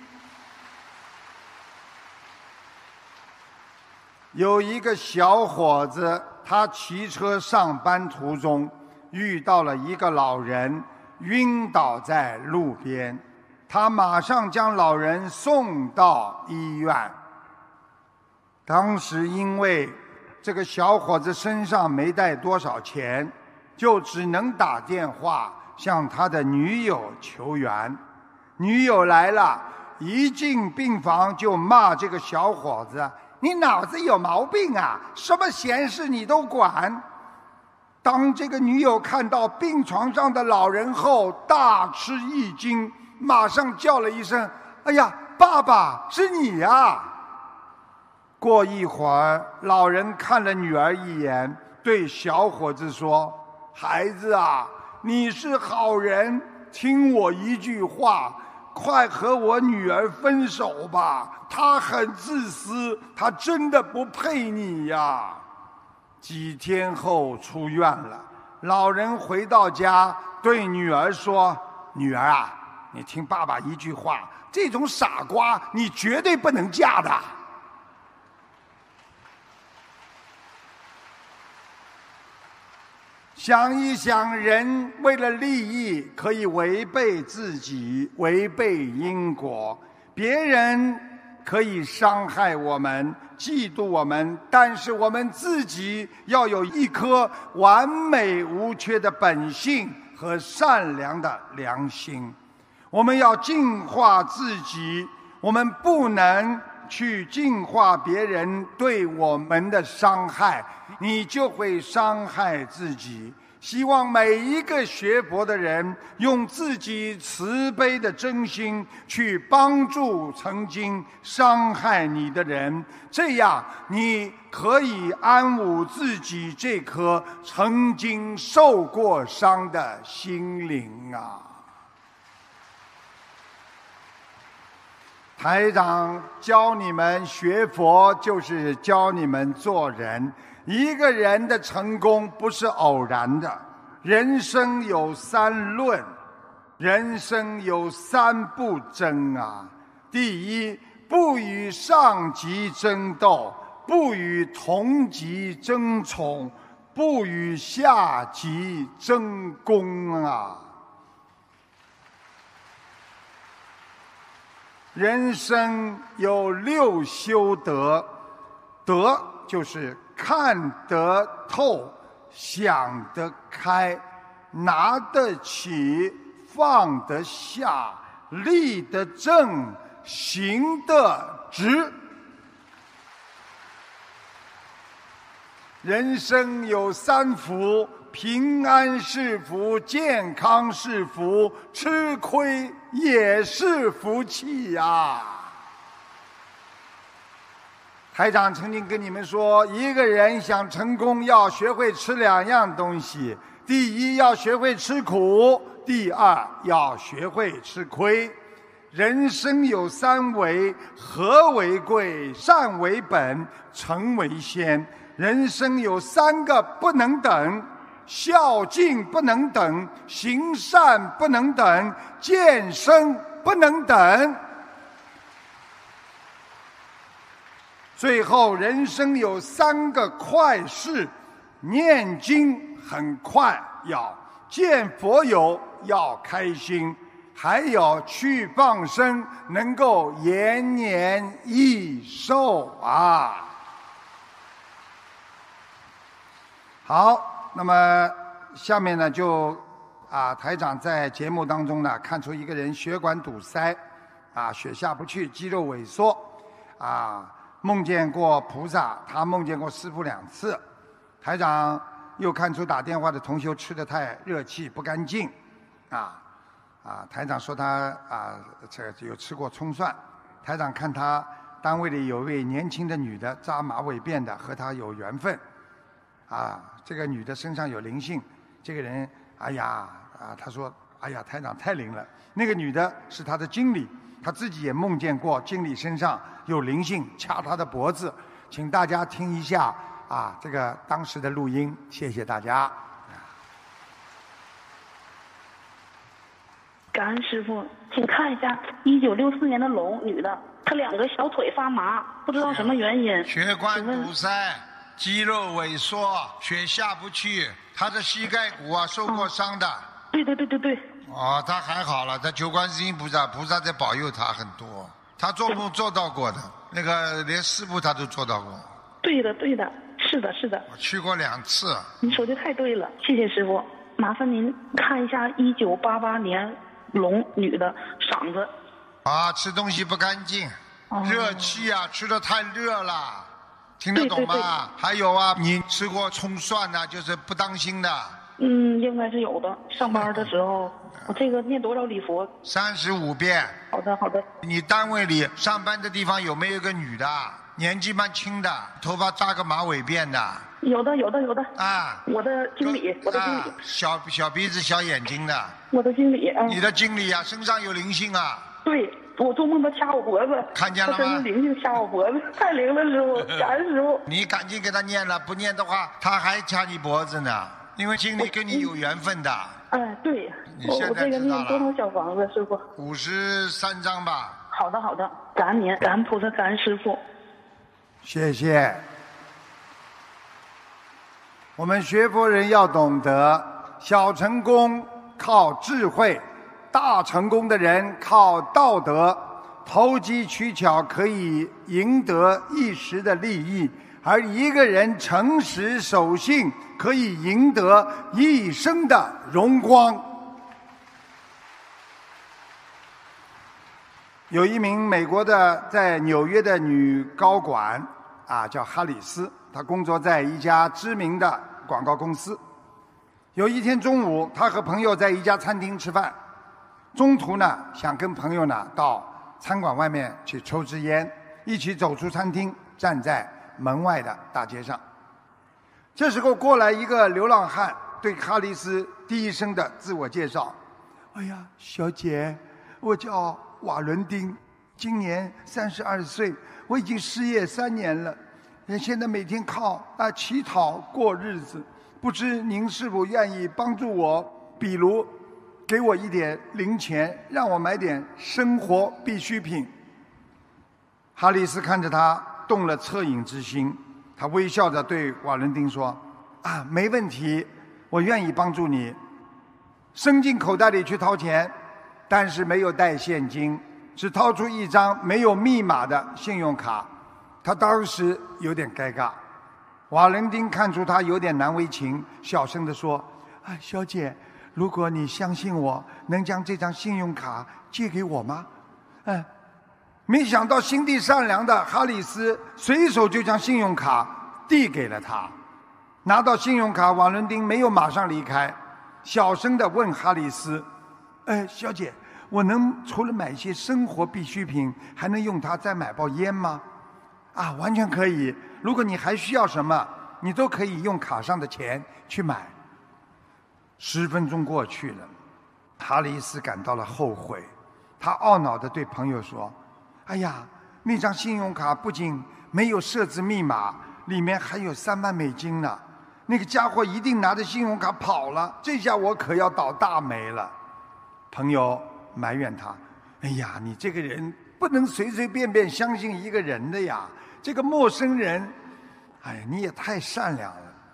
有一个小伙子，他骑车上班途中遇到了一个老人晕倒在路边，他马上将老人送到医院。当时因为这个小伙子身上没带多少钱，就只能打电话向他的女友求援。女友来了，一进病房就骂这个小伙子：你脑子有毛病啊，什么闲事你都管。当这个女友看到病床上的老人后，大吃一惊，马上叫了一声：哎呀，爸爸，是你呀！过一会儿，老人看了女儿一眼，对小伙子说：孩子啊，你是好人，听我一句话，快和我女儿分手吧，她很自私，她真的不配你呀。几天后出院了，老人回到家对女儿说：女儿啊，你听爸爸一句话，这种傻瓜你绝对不能嫁的。想一想，人为了利益可以违背自己，违背因果，别人可以伤害我们，嫉妒我们，但是我们自己要有一颗完美无缺的本性和善良的良心。我们要净化自己，我们不能去净化别人对我们的伤害，你就会伤害自己。希望每一个学佛的人用自己慈悲的真心去帮助曾经伤害你的人，这样你可以安抚自己这颗曾经受过伤的心灵啊。台长教你们学佛，就是教你们做人。一个人的成功不是偶然的，人生有三论，人生有三不争啊。第一，不与上级争斗，不与同级争宠，不与下级争功啊。人生有六修德，德就是看得透，想得开，拿得起，放得下，立得正，行得直。人生有三福，平安是福，健康是福，吃亏也是福气呀。台长曾经跟你们说，一个人想成功，要学会吃两样东西：第一，要学会吃苦；第二，要学会吃亏。人生有三为：和为贵，善为本，诚为先。人生有三个不能等：孝敬不能等，行善不能等，健身不能等。最后，人生有三个快事：念经、 很快要见佛友要开心，还有去放生能够延年益寿啊。好，那么下面呢就台长在节目当中呢看出一个人血管堵塞血下不去，肌肉萎缩梦见过菩萨，他梦见过师父2次。台长又看出打电话的同学吃得太热气不干净台长说他这有吃过葱蒜。台长看他单位里有位年轻的女的扎马尾辫的，和他有缘分这个女的身上有灵性。这个人他说台长太灵了。那个女的是他的经理，他自己也梦见过经理身上有灵性掐他的脖子。请大家听一下这个当时的录音，谢谢大家。 感恩师父，请看一下1964年的龙，女的，她2个小腿发麻，不知道什么原因。 血管堵塞，肌肉萎缩，血下不去，她的膝盖骨受过伤的。 对。 她还好了，她求观世音菩萨在保佑她很多。她做梦做到过的，那个连师父她都做到过。 对的，是的。 我去过2次。 你说的太对了，谢谢师父。麻烦您看一下1988年龙女的嗓子。 吃东西不干净，热气吃得太热了，听得懂吗？ 对。 还有你吃过葱蒜就是不当心的。 应该是有的。上班的时候，我这个念多少礼佛 ？35遍。好的。 你单位里上班的地方有没有个女的，年纪蛮轻的，头发扎个马尾辫的？ 有的。我的经理， 小鼻子小眼睛的。 我的经理你的经理身上有灵性对，我做梦他掐我脖子， 看见了吗？ 他真的灵性掐我脖子，太灵了，师傅，感恩师傅。 你赶紧给他念了，不念的话他还掐你脖子呢，因为经理跟你有缘分的。 对。 我这个念多少小房子，师傅 ？53张吧。 好的，感恩您，感恩菩萨，感恩师傅。 谢谢。我们学佛人要懂得，小成功靠智慧，大成功的人靠道德。投机取巧可以赢得一时的利益，而一个人诚实守信可以赢得一生的荣光。有一名美国的在纽约的女高管叫哈里斯，她工作在一家知名的广告公司。有一天中午，她和朋友在一家餐厅吃饭，中途呢想跟朋友呢到餐馆外面去抽支烟，一起走出餐厅，站在门外的大街上。这时候过来一个流浪汉，对哈里斯低声的自我介绍：小姐，我叫瓦伦丁，今年32岁，我已经失业3年了，现在每天靠乞讨过日子，不知您是否愿意帮助我，比如给我一点零钱，让我买点生活必需品。哈里斯看着他动了恻隐之心，他微笑着对瓦伦丁说：没问题，我愿意帮助你。伸进口袋里去掏钱，但是没有带现金，只掏出一张没有密码的信用卡。他当时有点尴尬。瓦伦丁看出他有点难为情，小声地说：小姐，如果你相信我，能将这张信用卡借给我吗？没想到心地善良的哈里斯随手就将信用卡递给了他。拿到信用卡，瓦伦丁没有马上离开，小声地问哈里斯：小姐，我能除了买一些生活必需品，还能用它再买包烟吗？完全可以，如果你还需要什么，你都可以用卡上的钱去买。10分钟过去了，哈里斯感到了后悔，他懊恼地对朋友说：那张信用卡不仅没有设置密码，里面还有3万美金呢，那个家伙一定拿着信用卡跑了，这下我可要倒大霉了。朋友埋怨他：你这个人不能随随便便相信一个人的呀，这个陌生人，你也太善良了。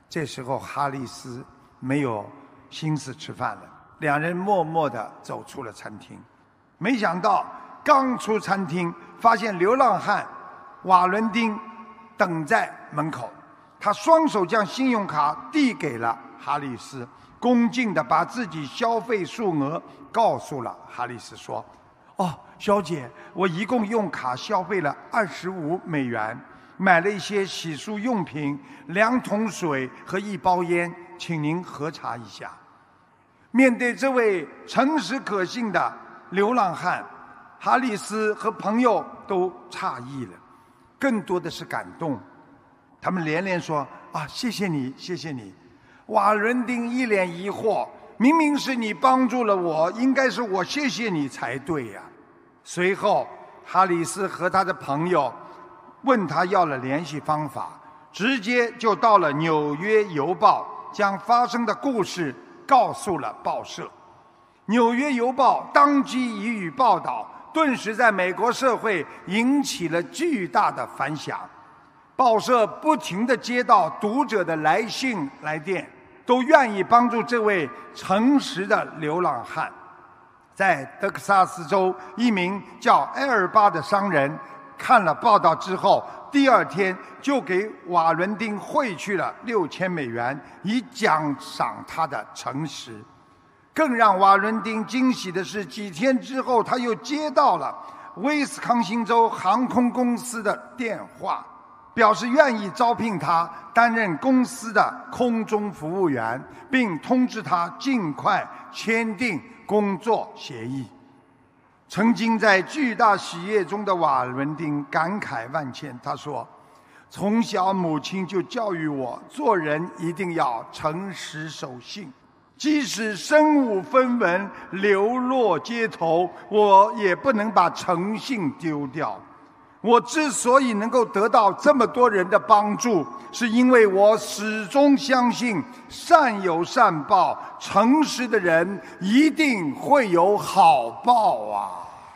这时候哈里斯没有心思吃饭了，两人默默地走出了餐厅。没想到刚出餐厅，发现流浪汉瓦伦丁等在门口，他双手将信用卡递给了哈里斯，恭敬地把自己消费数额告诉了哈里斯，说：哦，小姐，我一共用卡消费了25美元，买了一些洗漱用品、2桶水和1包烟，请您核查一下。面对这位诚实可信的流浪汉，哈里斯和朋友都诧异了，更多的是感动。他们连连说：啊，谢谢你，谢谢你。瓦伦丁一脸疑惑，明明是你帮助了我，应该是我谢谢你才对呀。随后哈里斯和他的朋友问他要了联系方法，直接就到了纽约邮报，将发生的故事告诉了报社。纽约邮报当即予以报道，顿时在美国社会引起了巨大的反响。报社不停地接到读者的来信来电，都愿意帮助这位诚实的流浪汉。在德克萨斯州，一名叫埃尔巴的商人看了报道之后，第二天就给瓦伦丁汇去了6000美元，以奖赏他的诚实。更让瓦伦丁惊喜的是，几天之后他又接到了威斯康星州航空公司的电话，表示愿意招聘他担任公司的空中服务员，并通知他尽快签订工作协议。曾经在巨大喜悦中的瓦伦丁感慨万千，他说：从小母亲就教育我，做人一定要诚实守信，即使身无分文流落街头，我也不能把诚信丢掉。我之所以能够得到这么多人的帮助，是因为我始终相信善有善报，诚实的人一定会有好报啊！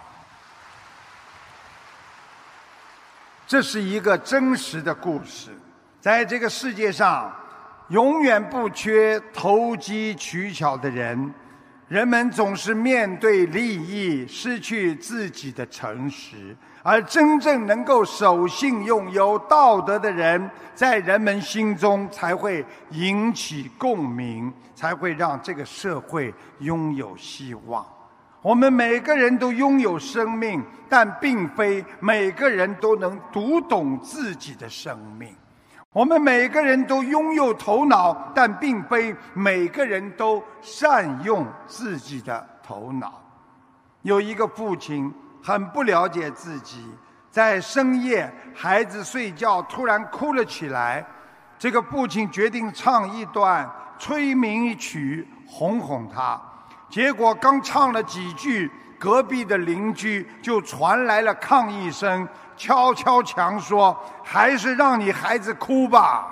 这是一个真实的故事。在这个世界上，永远不缺投机取巧的人，人们总是面对利益失去自己的诚实，而真正能够守信用、有道德的人，在人们心中才会引起共鸣，才会让这个社会拥有希望。我们每个人都拥有生命，但并非每个人都能读懂自己的生命。我们每个人都拥有头脑，但并非每个人都善用自己的头脑。有一个父亲很不了解自己，在深夜孩子睡觉突然哭了起来，这个父亲决定唱一段催眠曲哄哄他。结果刚唱了几句，隔壁的邻居就传来了抗议声，敲敲墙说：还是让你孩子哭吧。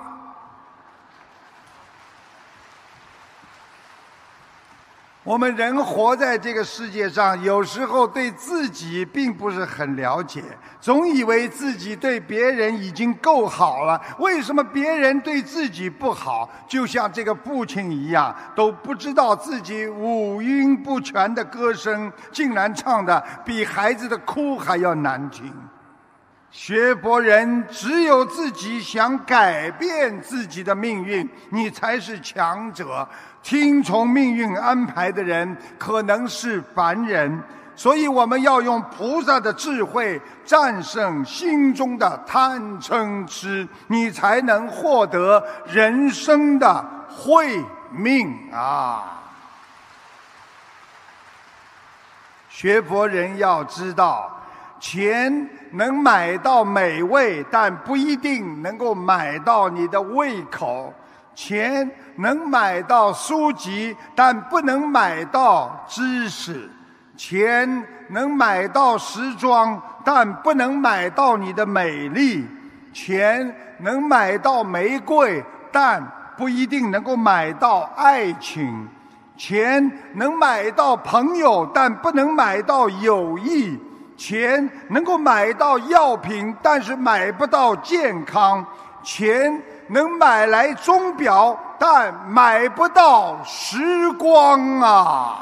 我们人活在这个世界上，有时候对自己并不是很了解，总以为自己对别人已经够好了，为什么别人对自己不好？就像这个父亲一样，都不知道自己五音不全的歌声竟然唱得比孩子的哭还要难听。学佛人只有自己想改变自己的命运，你才是强者。听从命运安排的人可能是凡人，所以我们要用菩萨的智慧战胜心中的贪嗔痴，你才能获得人生的慧命啊！学佛人要知道，钱能买到美味，但不一定能够买到你的胃口。钱能买到书籍，但不能买到知识。钱能买到时装，但不能买到你的美丽。钱能买到玫瑰，但不一定能够买到爱情。钱能买到朋友，但不能买到友谊。钱能够买到药品，但是买不到健康。钱能买来钟表，但买不到时光啊。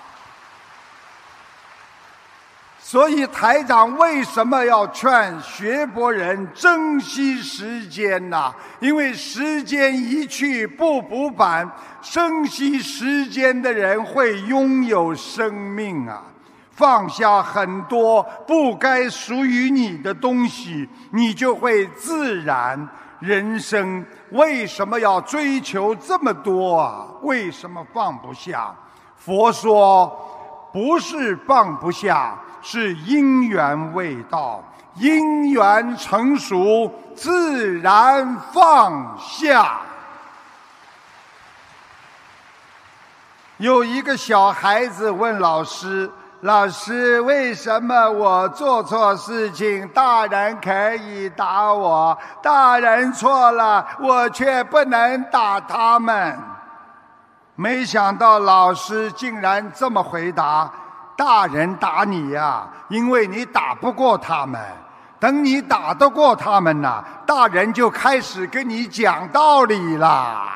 所以台长为什么要劝学佛人珍惜时间呢？因为时间一去不复返，珍惜时间的人会拥有生命啊。放下很多不该属于你的东西，你就会自然。人生为什么要追求这么多啊？为什么放不下？佛说不是放不下，是因缘未到，因缘成熟，自然放下。有一个小孩子问老师，老师，为什么我做错事情，大人可以打我，大人错了，我却不能打他们？没想到老师竟然这么回答，大人打你呀，因为你打不过他们，等你打得过他们呢，大人就开始跟你讲道理啦。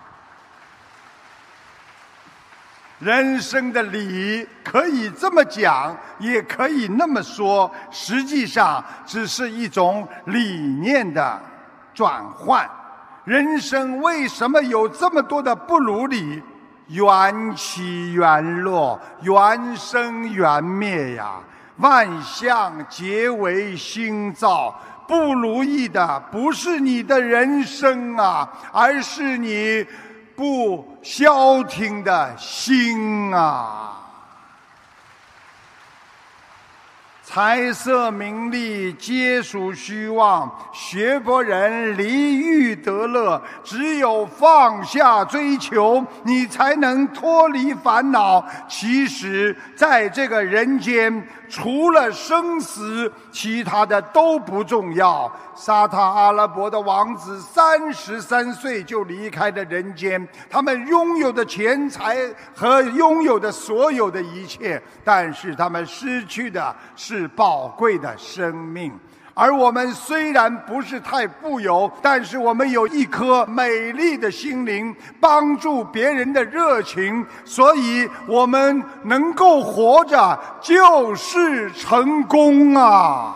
人生的理可以这么讲，也可以那么说，实际上只是一种理念的转换。人生为什么有这么多的不如理？缘起缘落，缘生缘灭呀，万象皆为心造。不如意的不是你的人生啊，而是你不消停的心啊。财色名利皆属虚妄，学佛人离欲得乐，只有放下追求，你才能脱离烦恼。其实在这个人间，除了生死，其他的都不重要。沙特阿拉伯的王子33岁就离开了人间，他们拥有的钱财和拥有的所有的一切，但是他们失去的是宝贵的生命。而我们虽然不是太富有，但是我们有一颗美丽的心灵，帮助别人的热情，所以我们能够活着就是成功啊。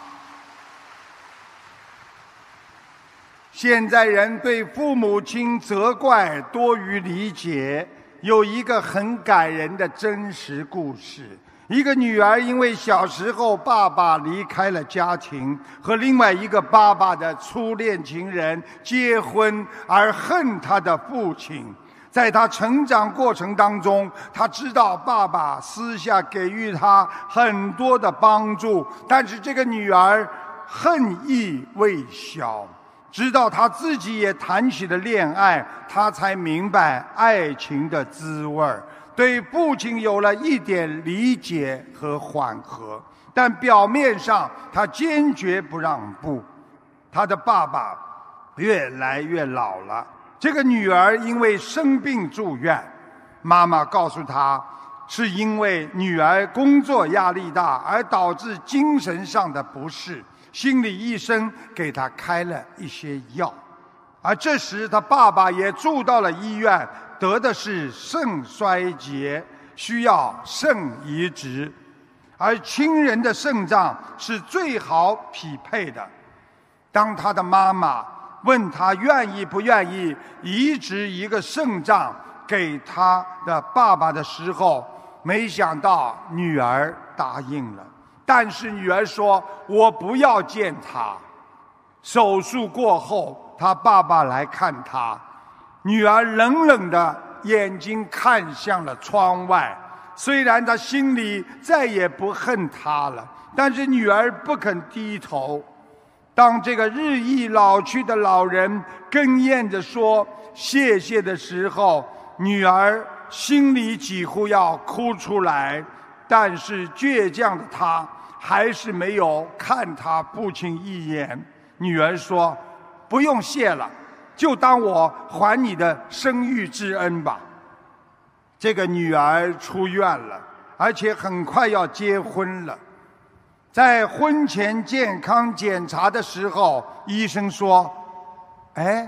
现在人对父母亲责怪多于理解，有一个很感人的真实故事。一个女儿因为小时候爸爸离开了家庭，和另外一个爸爸的初恋情人结婚，而恨她的父亲。在她成长过程当中，她知道爸爸私下给予她很多的帮助，但是这个女儿恨意未消。直到她自己也谈起了恋爱，她才明白爱情的滋味，对父亲有了一点理解和缓和。但表面上她坚决不让步。她的爸爸越来越老了，这个女儿因为生病住院，妈妈告诉她，是因为女儿工作压力大而导致精神上的不适，心理医生给她开了一些药。而这时她爸爸也住到了医院，得的是肾衰竭，需要肾移植，而亲人的肾脏是最好匹配的。当他的妈妈问他愿意不愿意移植一个肾脏给他的爸爸的时候，没想到女儿答应了。但是女儿说，我不要见他。手术过后，他爸爸来看他，女儿冷冷的眼睛看向了窗外。虽然他心里再也不恨他了，但是女儿不肯低头。当这个日益老去的老人哽咽着说谢谢的时候，女儿心里几乎要哭出来，但是倔强的她还是没有看她父亲一眼。女儿说，不用谢了，就当我还你的生育之恩吧。这个女儿出院了，而且很快要结婚了。在婚前健康检查的时候，医生说，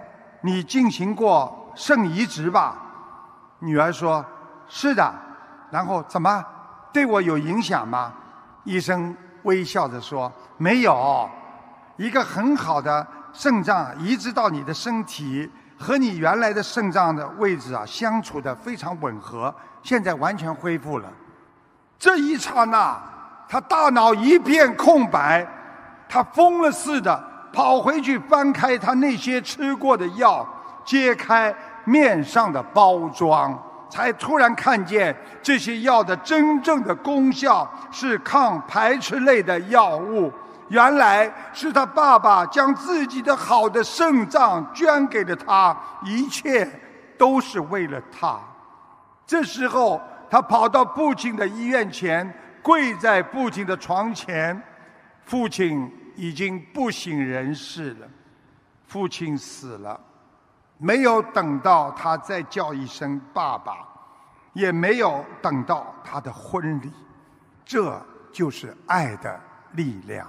你进行过肾移植吧？女儿说是的。然后怎么对我有影响吗？医生微笑着说没有，一个很好的肾脏移植到你的身体，和你原来的肾脏的位置相处得非常吻合，现在完全恢复了。这一刹那，他大脑一片空白，他疯了似的跑回去翻开他那些吃过的药，揭开面上的包装，才突然看见这些药的真正的功效是抗排斥类的药物。原来是他爸爸将自己的好的肾脏捐给了他，一切都是为了他。这时候他跑到父亲的医院前，跪在父亲的床前。父亲已经不省人事了，父亲死了，没有等到他再叫一声爸爸，也没有等到他的婚礼。这就是爱的力量。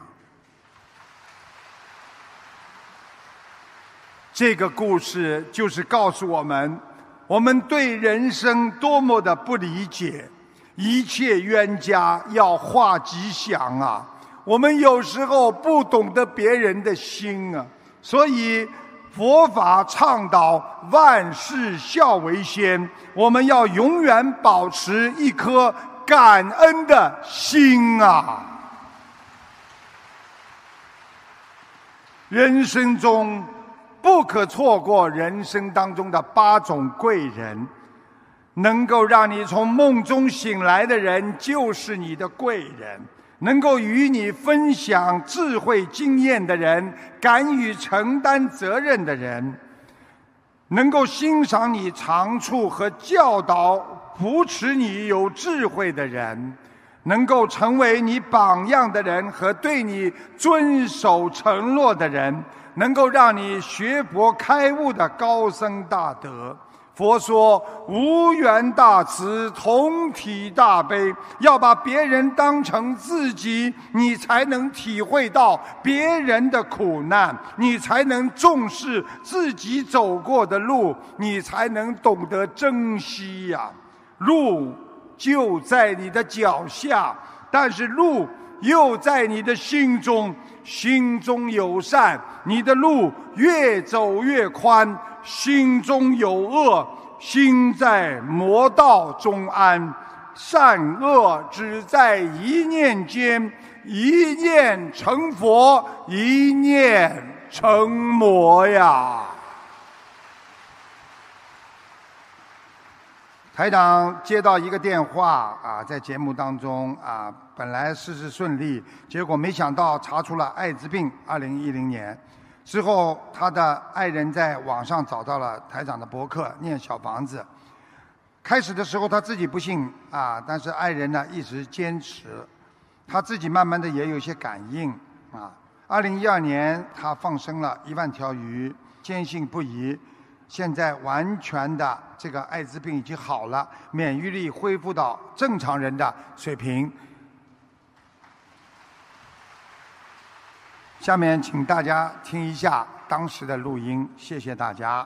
这个故事就是告诉我们，我们对人生多么的不理解，一切冤家要化吉祥啊！我们有时候不懂得别人的心啊，所以佛法倡导万事孝为先，我们要永远保持一颗感恩的心啊！人生中不可错过人生当中的8种贵人，能够让你从梦中醒来的人就是你的贵人，能够与你分享智慧经验的人，敢于承担责任的人，能够欣赏你长处和教导扶持你有智慧的人，能够成为你榜样的人和对你遵守承诺的人，能够让你学佛开悟的高僧大德。佛说无缘大慈，同体大悲，要把别人当成自己，你才能体会到别人的苦难，你才能重视自己走过的路，你才能懂得珍惜呀。路就在你的脚下，但是路又在你的心中，心中有善，你的路越走越宽；心中有恶，心在魔道中安。善恶只在一念间，一念成佛，一念成魔呀。台长接到一个电话在节目当中本来事事顺利，结果没想到查出了艾滋病。2010年之后，他的爱人在网上找到了台长的博客，念小房子。开始的时候他自己不信但是爱人呢一直坚持，他自己慢慢的也有一些感应2012年他放生了1万条鱼，坚信不疑。现在完全的这个艾滋病已经好了，免疫力恢复到正常人的水平。下面请大家听一下当时的录音，谢谢大家。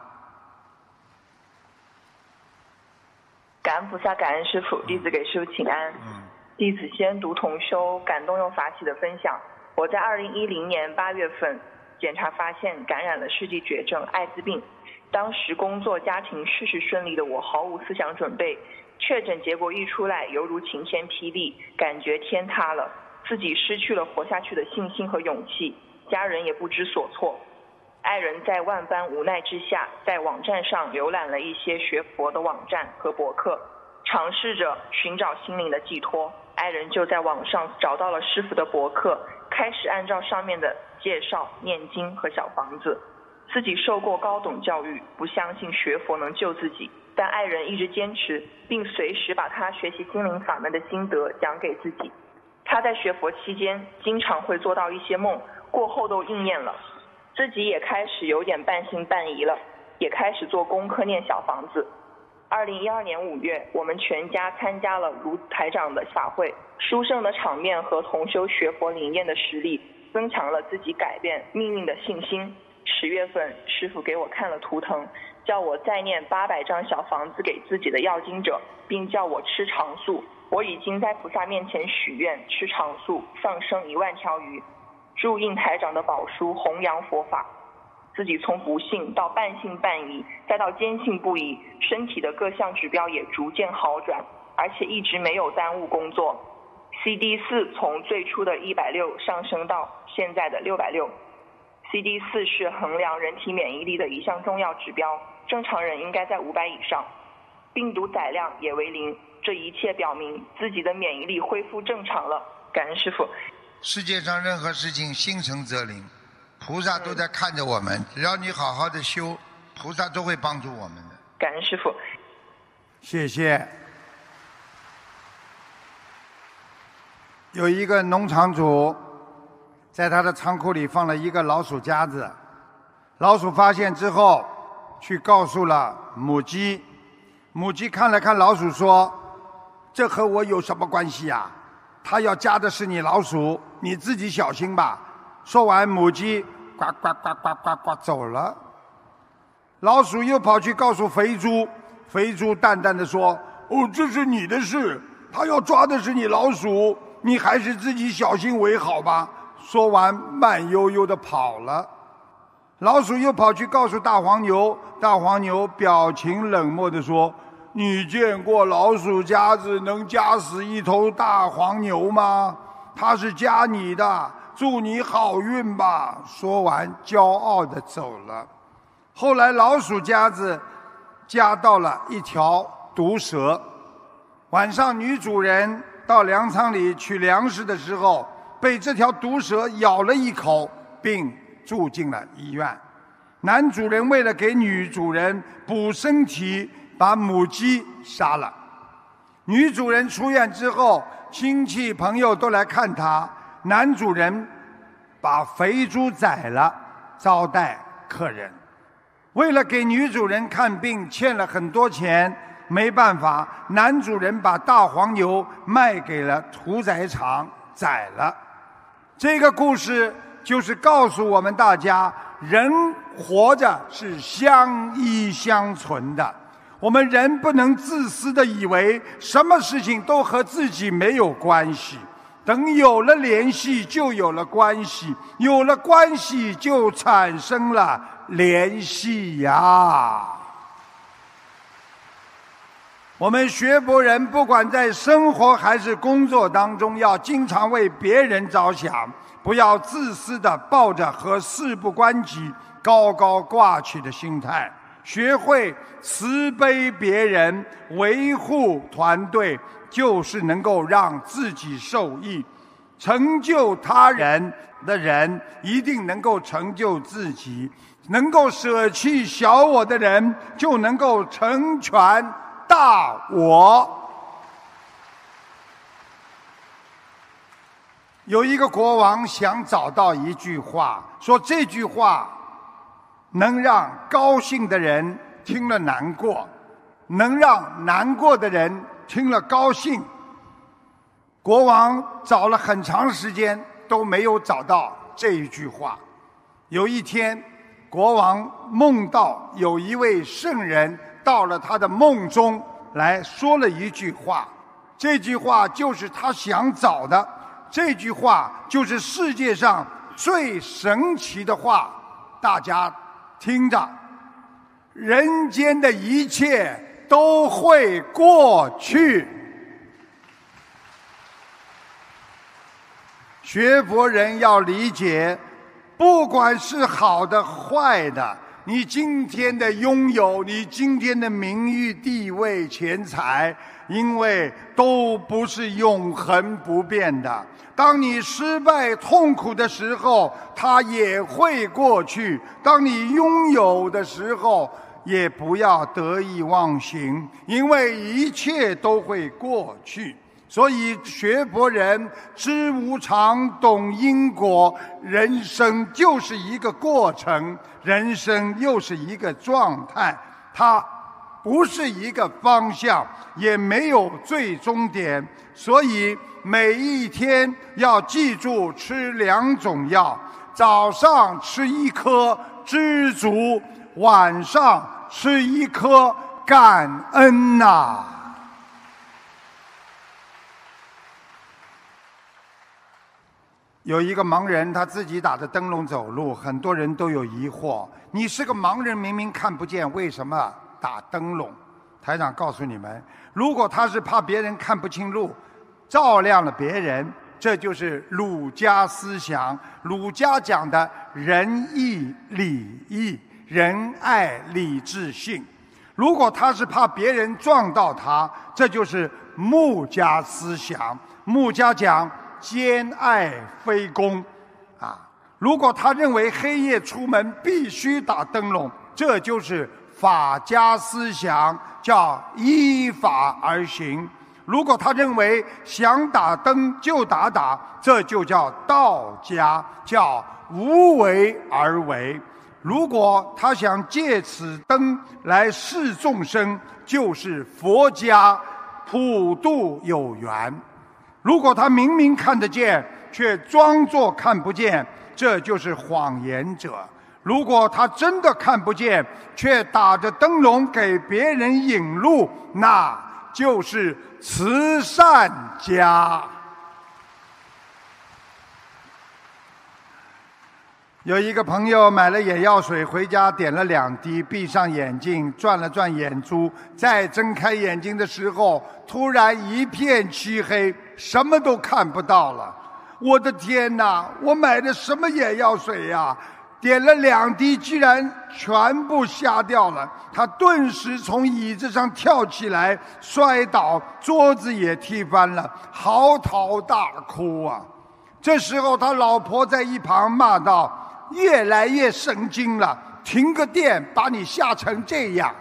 感恩菩萨，感恩师父，弟子给师父请安。弟子先读同修感动用法喜的分享。我在2010年8月份检查发现感染了世纪绝症艾滋病。当时工作家庭事事顺利的我毫无思想准备，确诊结果一出来犹如晴天霹雳，感觉天塌了，自己失去了活下去的信心和勇气，家人也不知所措。爱人在万般无奈之下，在网站上浏览了一些学佛的网站和博客，尝试着寻找心灵的寄托。爱人就在网上找到了师父的博客，开始按照上面的介绍念经和小房子。自己受过高等教育，不相信学佛能救自己，但爱人一直坚持，并随时把他学习心灵法门的心得讲给自己。他在学佛期间经常会做到一些梦，过后都应验了，自己也开始有点半信半疑了，也开始做功课念小房子。2012年5月，我们全家参加了卢台长的法会，殊胜的场面和同修学佛理念的实力增强了自己改变命运的信心。 10月份，师父给我看了图腾，叫我再念800张小房子给自己的要经者，并叫我吃长素。我已经在菩萨面前许愿吃长素，放生1万条鱼，注印台长的宝书，弘扬佛法。自己从不信到半信半疑，再到坚信不疑，身体的各项指标也逐渐好转，而且一直没有耽误工作。CD4 从最初的160上升到现在的660。CD4 是衡量人体免疫力的一项重要指标，正常人应该在500以上。病毒载量也为0，这一切表明自己的免疫力恢复正常了。感恩师父。 世界上任何事情心诚则灵，菩萨都在看着我们，只要你好好的修，菩萨都会帮助我们的。 感恩师父。 谢谢。有一个农场主在他的仓库里放了一个老鼠夹子，老鼠发现之后去告诉了母鸡，母鸡看了看老鼠说，这和我有什么关系呀？他要夹的是你老鼠，你自己小心吧。说完，母鸡呱呱呱呱呱呱走了。老鼠又跑去告诉肥猪，肥猪淡淡的说，哦，这是你的事，他要抓的是你老鼠，你还是自己小心为好吧。说完，慢悠悠的跑了。老鼠又跑去告诉大黄牛，大黄牛表情冷漠的说，你见过老鼠夹子能夹死一头大黄牛吗？它是夹你的，祝你好运吧。说完，骄傲的走了。后来老鼠夹子夹到了一条毒蛇，晚上女主人到粮仓里取粮食的时候，被这条毒蛇咬了一口，并住进了医院。男主人为了给女主人补身体，把母鸡杀了。女主人出院之后，亲戚朋友都来看她。男主人把肥猪宰了，招待客人。为了给女主人看病，欠了很多钱，没办法，男主人把大黄牛卖给了屠宰场，宰了。这个故事就是告诉我们大家，人活着是相依相存的。我们人不能自私的以为什么事情都和自己没有关系，等有了联系就有了关系，有了关系就产生了联系呀。我们学佛人不管在生活还是工作当中，要经常为别人着想，不要自私的抱着和事不关己、高高挂起的心态，学会慈悲别人，维护团队，就是能够让自己受益。成就他人的人一定能够成就自己，能够舍弃小我的人就能够成全大我。有一个国王想找到一句话，说这句话能让高兴的人听了难过，能让难过的人听了高兴。国王找了很长时间都没有找到这一句话。有一天，国王梦到有一位圣人到了他的梦中来说了一句话，这句话就是他想找的，这句话就是世界上最神奇的话。大家听着，人间的一切都会过去。学佛人要理解，不管是好的坏的，你今天的拥有，你今天的名誉地位钱财，因为都不是永恒不变的。当你失败痛苦的时候，它也会过去；当你拥有的时候，也不要得意忘形，因为一切都会过去。所以学佛人知无常，懂因果，人生就是一个过程，人生又是一个状态，它不是一个方向，也没有最终点。所以每一天要记住吃2种药，早上吃1颗， 知足，晚上吃一颗感恩呐。有一个盲人，他自己打着灯笼走路，很多人都有疑惑：你是个盲人，明明看不见，为什么打灯笼？台长告诉你们，如果他是怕别人看不清路，照亮了别人，这就是儒家思想。儒家讲的仁义礼义，仁爱礼智信。如果他是怕别人撞到他，这就是穆家思想。穆家讲兼爱非攻如果他认为黑夜出门必须打灯笼，这就是法家思想，叫依法而行。如果他认为想打灯就打，这就叫道家，叫无为而为。如果他想借此灯来示众生，就是佛家普度有缘。如果他明明看得见，却装作看不见，这就是谎言者。如果他真的看不见，却打着灯笼给别人引路，那就是慈善家。有一个朋友买了眼药水回家，点了2滴，闭上眼睛，转了转眼珠，再睁开眼睛的时候，突然一片漆黑，什么都看不到了。我的天哪，我买的什么眼药水呀？点了2滴，居然全部瞎掉了。他顿时从椅子上跳起来，摔倒，桌子也踢翻了，嚎啕大哭啊！这时候他老婆在一旁骂道：越来越神经了，停个电把你吓成这样。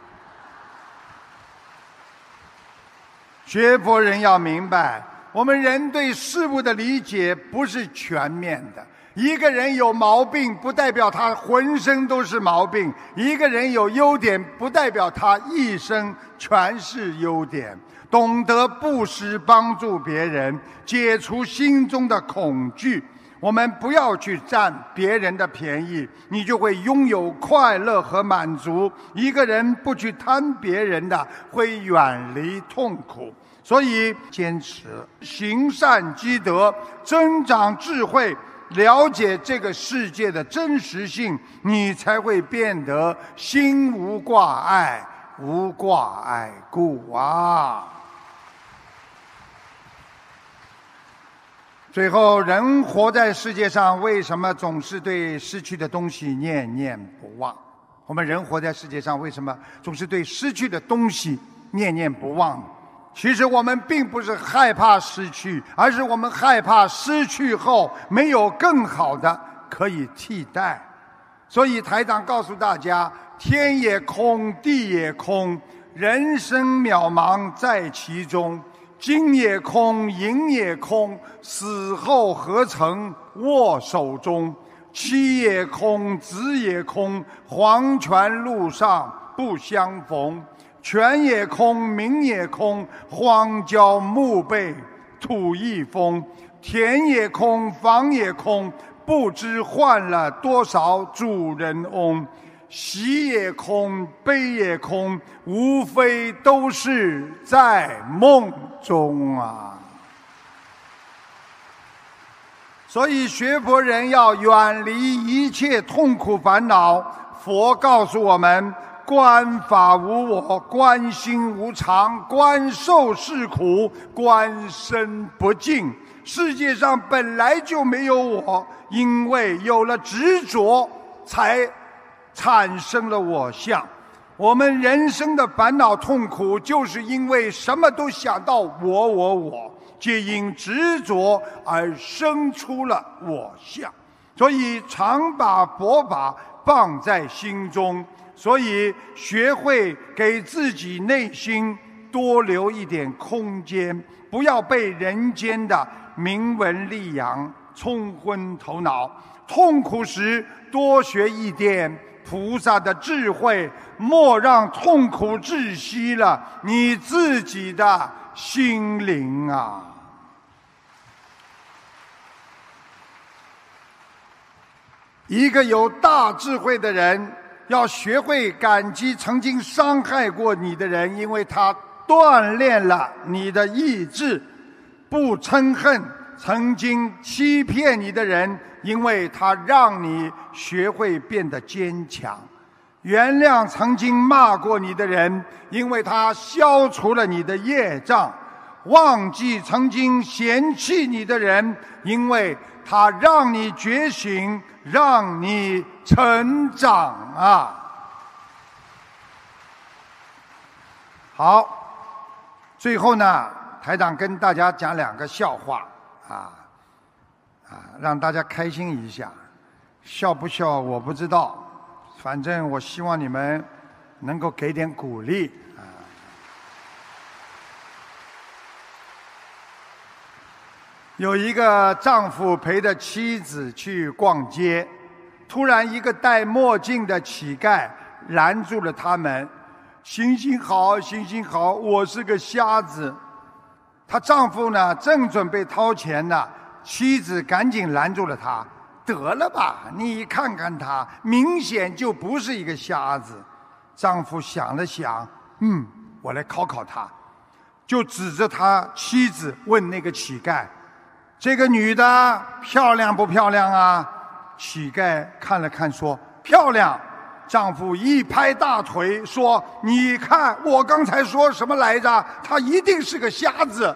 学佛人要明白，我们人对事物的理解不是全面的。一个人有毛病，不代表他浑身都是毛病；一个人有优点，不代表他一生全是优点。懂得布施，帮助别人，解除心中的恐惧。我们不要去占别人的便宜，你就会拥有快乐和满足。一个人不去贪别人的，会远离痛苦。所以坚持行善积德，增长智慧，了解这个世界的真实性，你才会变得心无挂碍，无挂碍故啊。最后，人活在世界上，为什么总是对失去的东西念念不忘？我们人活在世界上，为什么总是对失去的东西念念不忘？其实我们并不是害怕失去，而是我们害怕失去后没有更好的可以替代。所以台长告诉大家，天也空，地也空，人生渺茫在其中。金也空，银也空，死后何曾握手中？妻也空，子也空，黄泉路上不相逢。权也空，名也空，荒郊墓碑土一封。田也空，房也空，不知换了多少主人翁。喜也空，悲也空，无非都是在梦中啊！所以学佛人要远离一切痛苦烦恼。佛告诉我们：观法无我，观心无常，观受是苦，观身不净。世界上本来就没有我，因为有了执着，才产生了我相。我们人生的烦恼痛苦，就是因为什么都想到我，皆因执着而生出了我相。所以常把佛法放在心中，所以学会给自己内心多留一点空间，不要被人间的名闻利养冲昏头脑。痛苦时多学一点菩萨的智慧，莫让痛苦窒息了你自己的心灵啊！ 一个有大智慧的人要学会感激曾经伤害过你的人，因为他锻炼了你的意志。不嗔恨曾经欺骗你的人，因为他让你学会变得坚强。原谅曾经骂过你的人，因为他消除了你的业障。忘记曾经嫌弃你的人，因为他让你觉醒，让你成长啊！好，最后呢，台长跟大家讲2个笑话让大家开心一下。笑不笑我不知道，反正我希望你们能够给点鼓励啊。有一个丈夫陪着妻子去逛街，突然一个戴墨镜的乞丐拦住了他们。行行好，行行好，我是个瞎子。她丈夫呢正准备掏钱呢，妻子赶紧拦住了他。得了吧，你看看他，明显就不是一个瞎子。丈夫想了想，我来考考他，就指着他妻子问那个乞丐：这个女的漂亮不漂亮啊？乞丐看了看说：漂亮。丈夫一拍大腿说：你看我刚才说什么来着？她一定是个瞎子。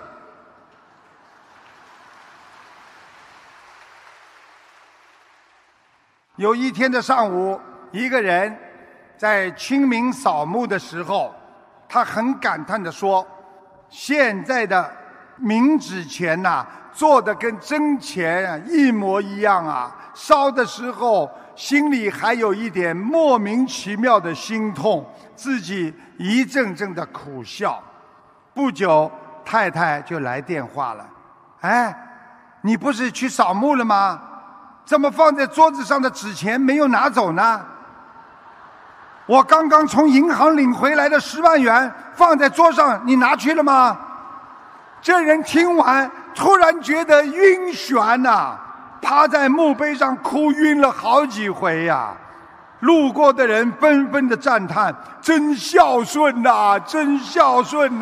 有一天的上午，一个人在清明扫墓的时候，他很感叹地说：现在的冥纸钱做得跟真钱一模一样啊！烧的时候心里还有一点莫名其妙的心痛，自己一阵阵的苦笑。不久，太太就来电话了：哎，你不是去扫墓了吗？怎么放在桌子上的纸钱没有拿走呢？我刚刚从银行领回来的10万元放在桌上，你拿去了吗？这人听完突然觉得晕眩趴在墓碑上哭晕了好几回呀。路过的人纷纷的赞叹：真孝顺真孝顺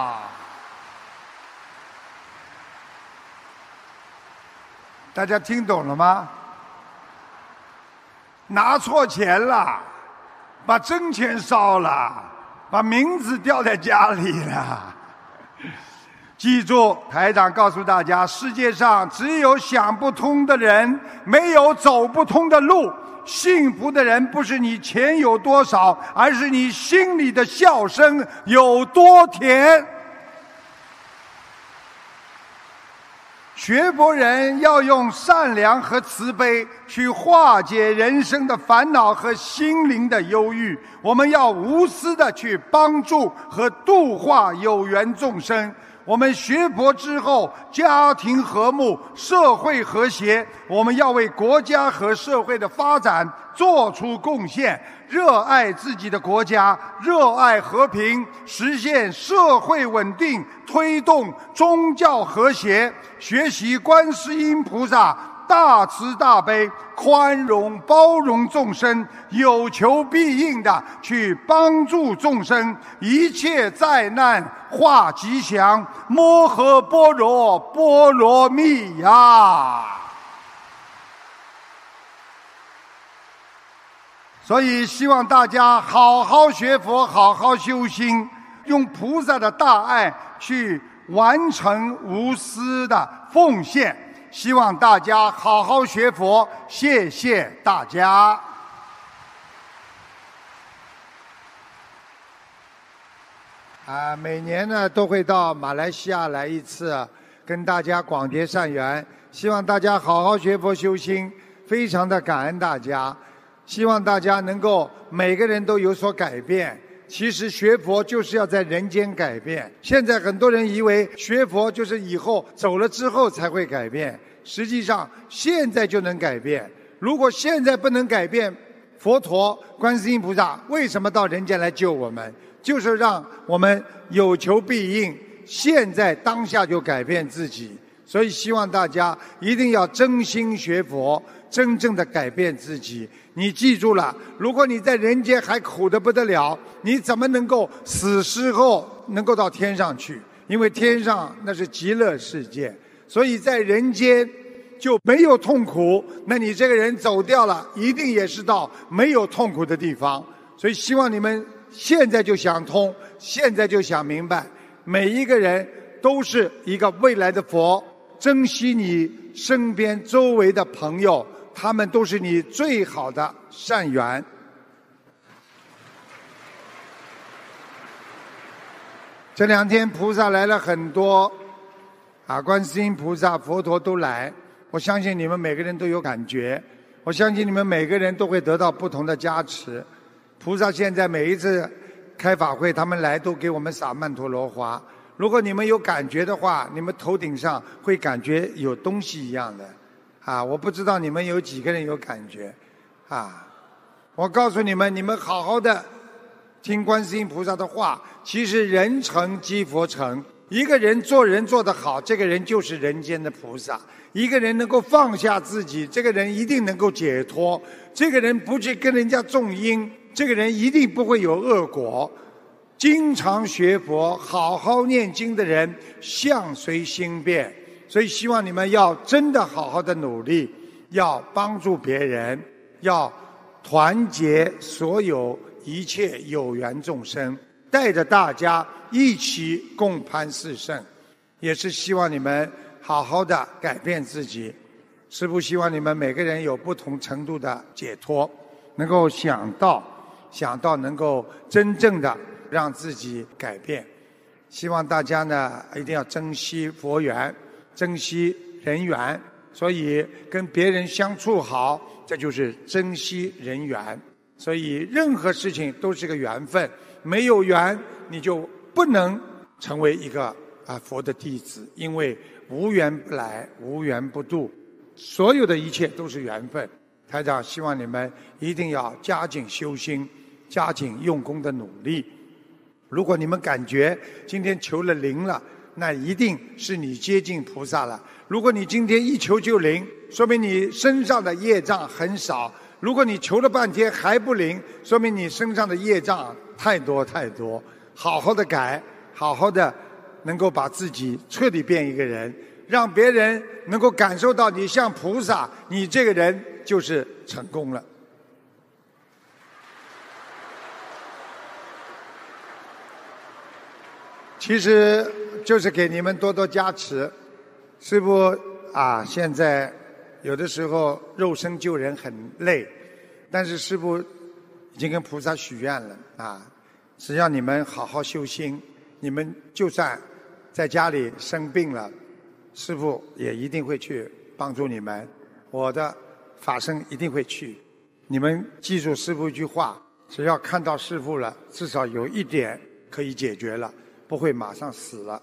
大家听懂了吗？拿错钱了，把真钱烧了，把名字掉在家里了。记住，台长告诉大家，世界上只有想不通的人，没有走不通的路。幸福的人不是你钱有多少，而是你心里的笑声有多甜。学佛人要用善良和慈悲去化解人生的烦恼和心灵的忧郁。我们要无私的去帮助和度化有缘众生。我们学佛之后，家庭和睦，社会和谐，我们要为国家和社会的发展做出贡献，热爱自己的国家，热爱和平，实现社会稳定，推动宗教和谐，学习观世音菩萨大慈大悲，宽容包容众生，有求必应的去帮助众生，一切灾难化吉祥，摩诃般若波罗蜜呀！所以希望大家好好学佛，好好修心，用菩萨的大爱去完成无私的奉献。希望大家好好学佛，谢谢大家。每年呢都会到马来西亚来一次，跟大家广结善缘。希望大家好好学佛修心，非常的感恩大家。希望大家能够每个人都有所改变。其实学佛就是要在人间改变。现在很多人以为学佛就是以后走了之后才会改变，实际上现在就能改变。如果现在不能改变，佛陀观世音菩萨为什么到人间来救我们？就是让我们有求必应，现在当下就改变自己。 所以希望大家一定要真心学佛，真正的改变自己。你记住了，如果你在人间还苦得不得了，你怎么能够死时候能够到天上去？因为天上那是极乐世界，所以在人间就没有痛苦，那你这个人走掉了，一定也是到没有痛苦的地方。所以希望你们现在就想通，现在就想明白，每一个人都是一个未来的佛，珍惜你身边周围的朋友，他们都是你最好的善缘。这2天菩萨来了很多观世音菩萨、佛陀都来，我相信你们每个人都有感觉，我相信你们每个人都会得到不同的加持。菩萨现在每一次开法会，他们来都给我们撒曼陀罗花。如果你们有感觉的话，你们头顶上会感觉有东西一样的我不知道你们有几个人有感觉我告诉你们，你们好好的听观世音菩萨的话，其实人成即佛成。一个人做人做得好，这个人就是人间的菩萨。一个人能够放下自己，这个人一定能够解脱。这个人不去跟人家种因，这个人一定不会有恶果。经常学佛好好念经的人，相随心变。所以希望你们要真的好好的努力，要帮助别人，要团结所有一切有缘众生，带着大家一起共攀四圣。也是希望你们好好的改变自己。师父希望你们每个人有不同程度的解脱，能够想到能够真正的让自己改变。希望大家呢一定要珍惜佛缘，珍惜人缘，所以跟别人相处好，这就是珍惜人缘。所以任何事情都是个缘分，没有缘你就不能成为一个佛的弟子，因为无缘不来，无缘不渡，所有的一切都是缘分。台长希望你们一定要加紧修心，加紧用功的努力。如果你们感觉今天求了灵了，那一定是你接近菩萨了。如果你今天一求就灵，说明你身上的业障很少。如果你求了半天还不灵，说明你身上的业障太多太多。好好的改，好好的能够把自己彻底变一个人，让别人能够感受到你像菩萨，你这个人就是成功了。其实就是给你们多多加持。师父现在有的时候肉身救人很累，但是师父已经跟菩萨许愿了只要你们好好修心，你们就算在家里生病了，师父也一定会去帮助你们，我的法身一定会去。你们记住师父一句话，只要看到师父了，至少有一点可以解决了，不会马上死了。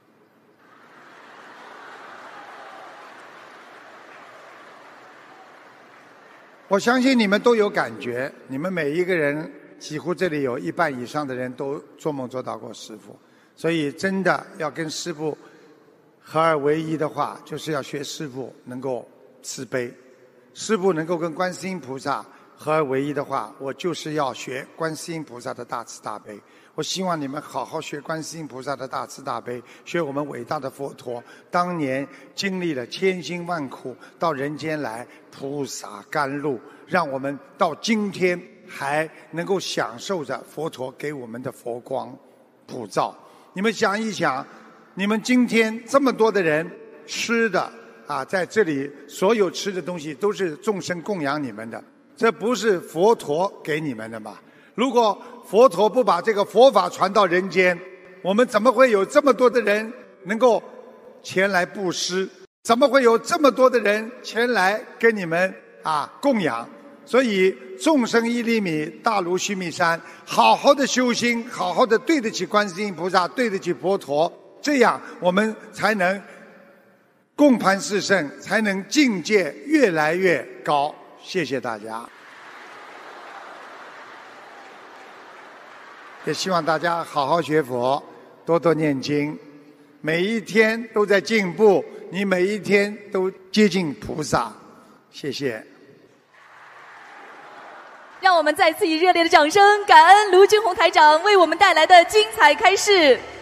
我相信你们都有感觉，你们每一个人几乎这里有1半以上的人都做梦做到过师父，所以真的要跟师父合二为一的话，就是要学师父能够慈悲。师父能够跟观世音菩萨合二为一的话，我就是要学观世音菩萨的大慈大悲。我希望你们好好学观世音菩萨的大慈大悲，学我们伟大的佛陀，当年经历了千辛万苦到人间来，菩萨甘露，让我们到今天还能够享受着佛陀给我们的佛光普照。你们想一想，你们今天这么多的人吃的在这里所有吃的东西都是众生供养你们的，这不是佛陀给你们的吗？如果佛陀不把这个佛法传到人间，我们怎么会有这么多的人能够前来布施？怎么会有这么多的人前来跟你们供养？所以众生一粒米，大如须弥山，好好的修心，好好的对得起观世音菩萨，对得起佛陀，这样我们才能共攀四圣，才能境界越来越高。谢谢大家。也希望大家好好学佛，多多念经，每一天都在进步， 你每一天都接近菩萨。谢谢。 让我们再次以热烈的掌声，感恩卢军红台长为我们带来的精彩开示。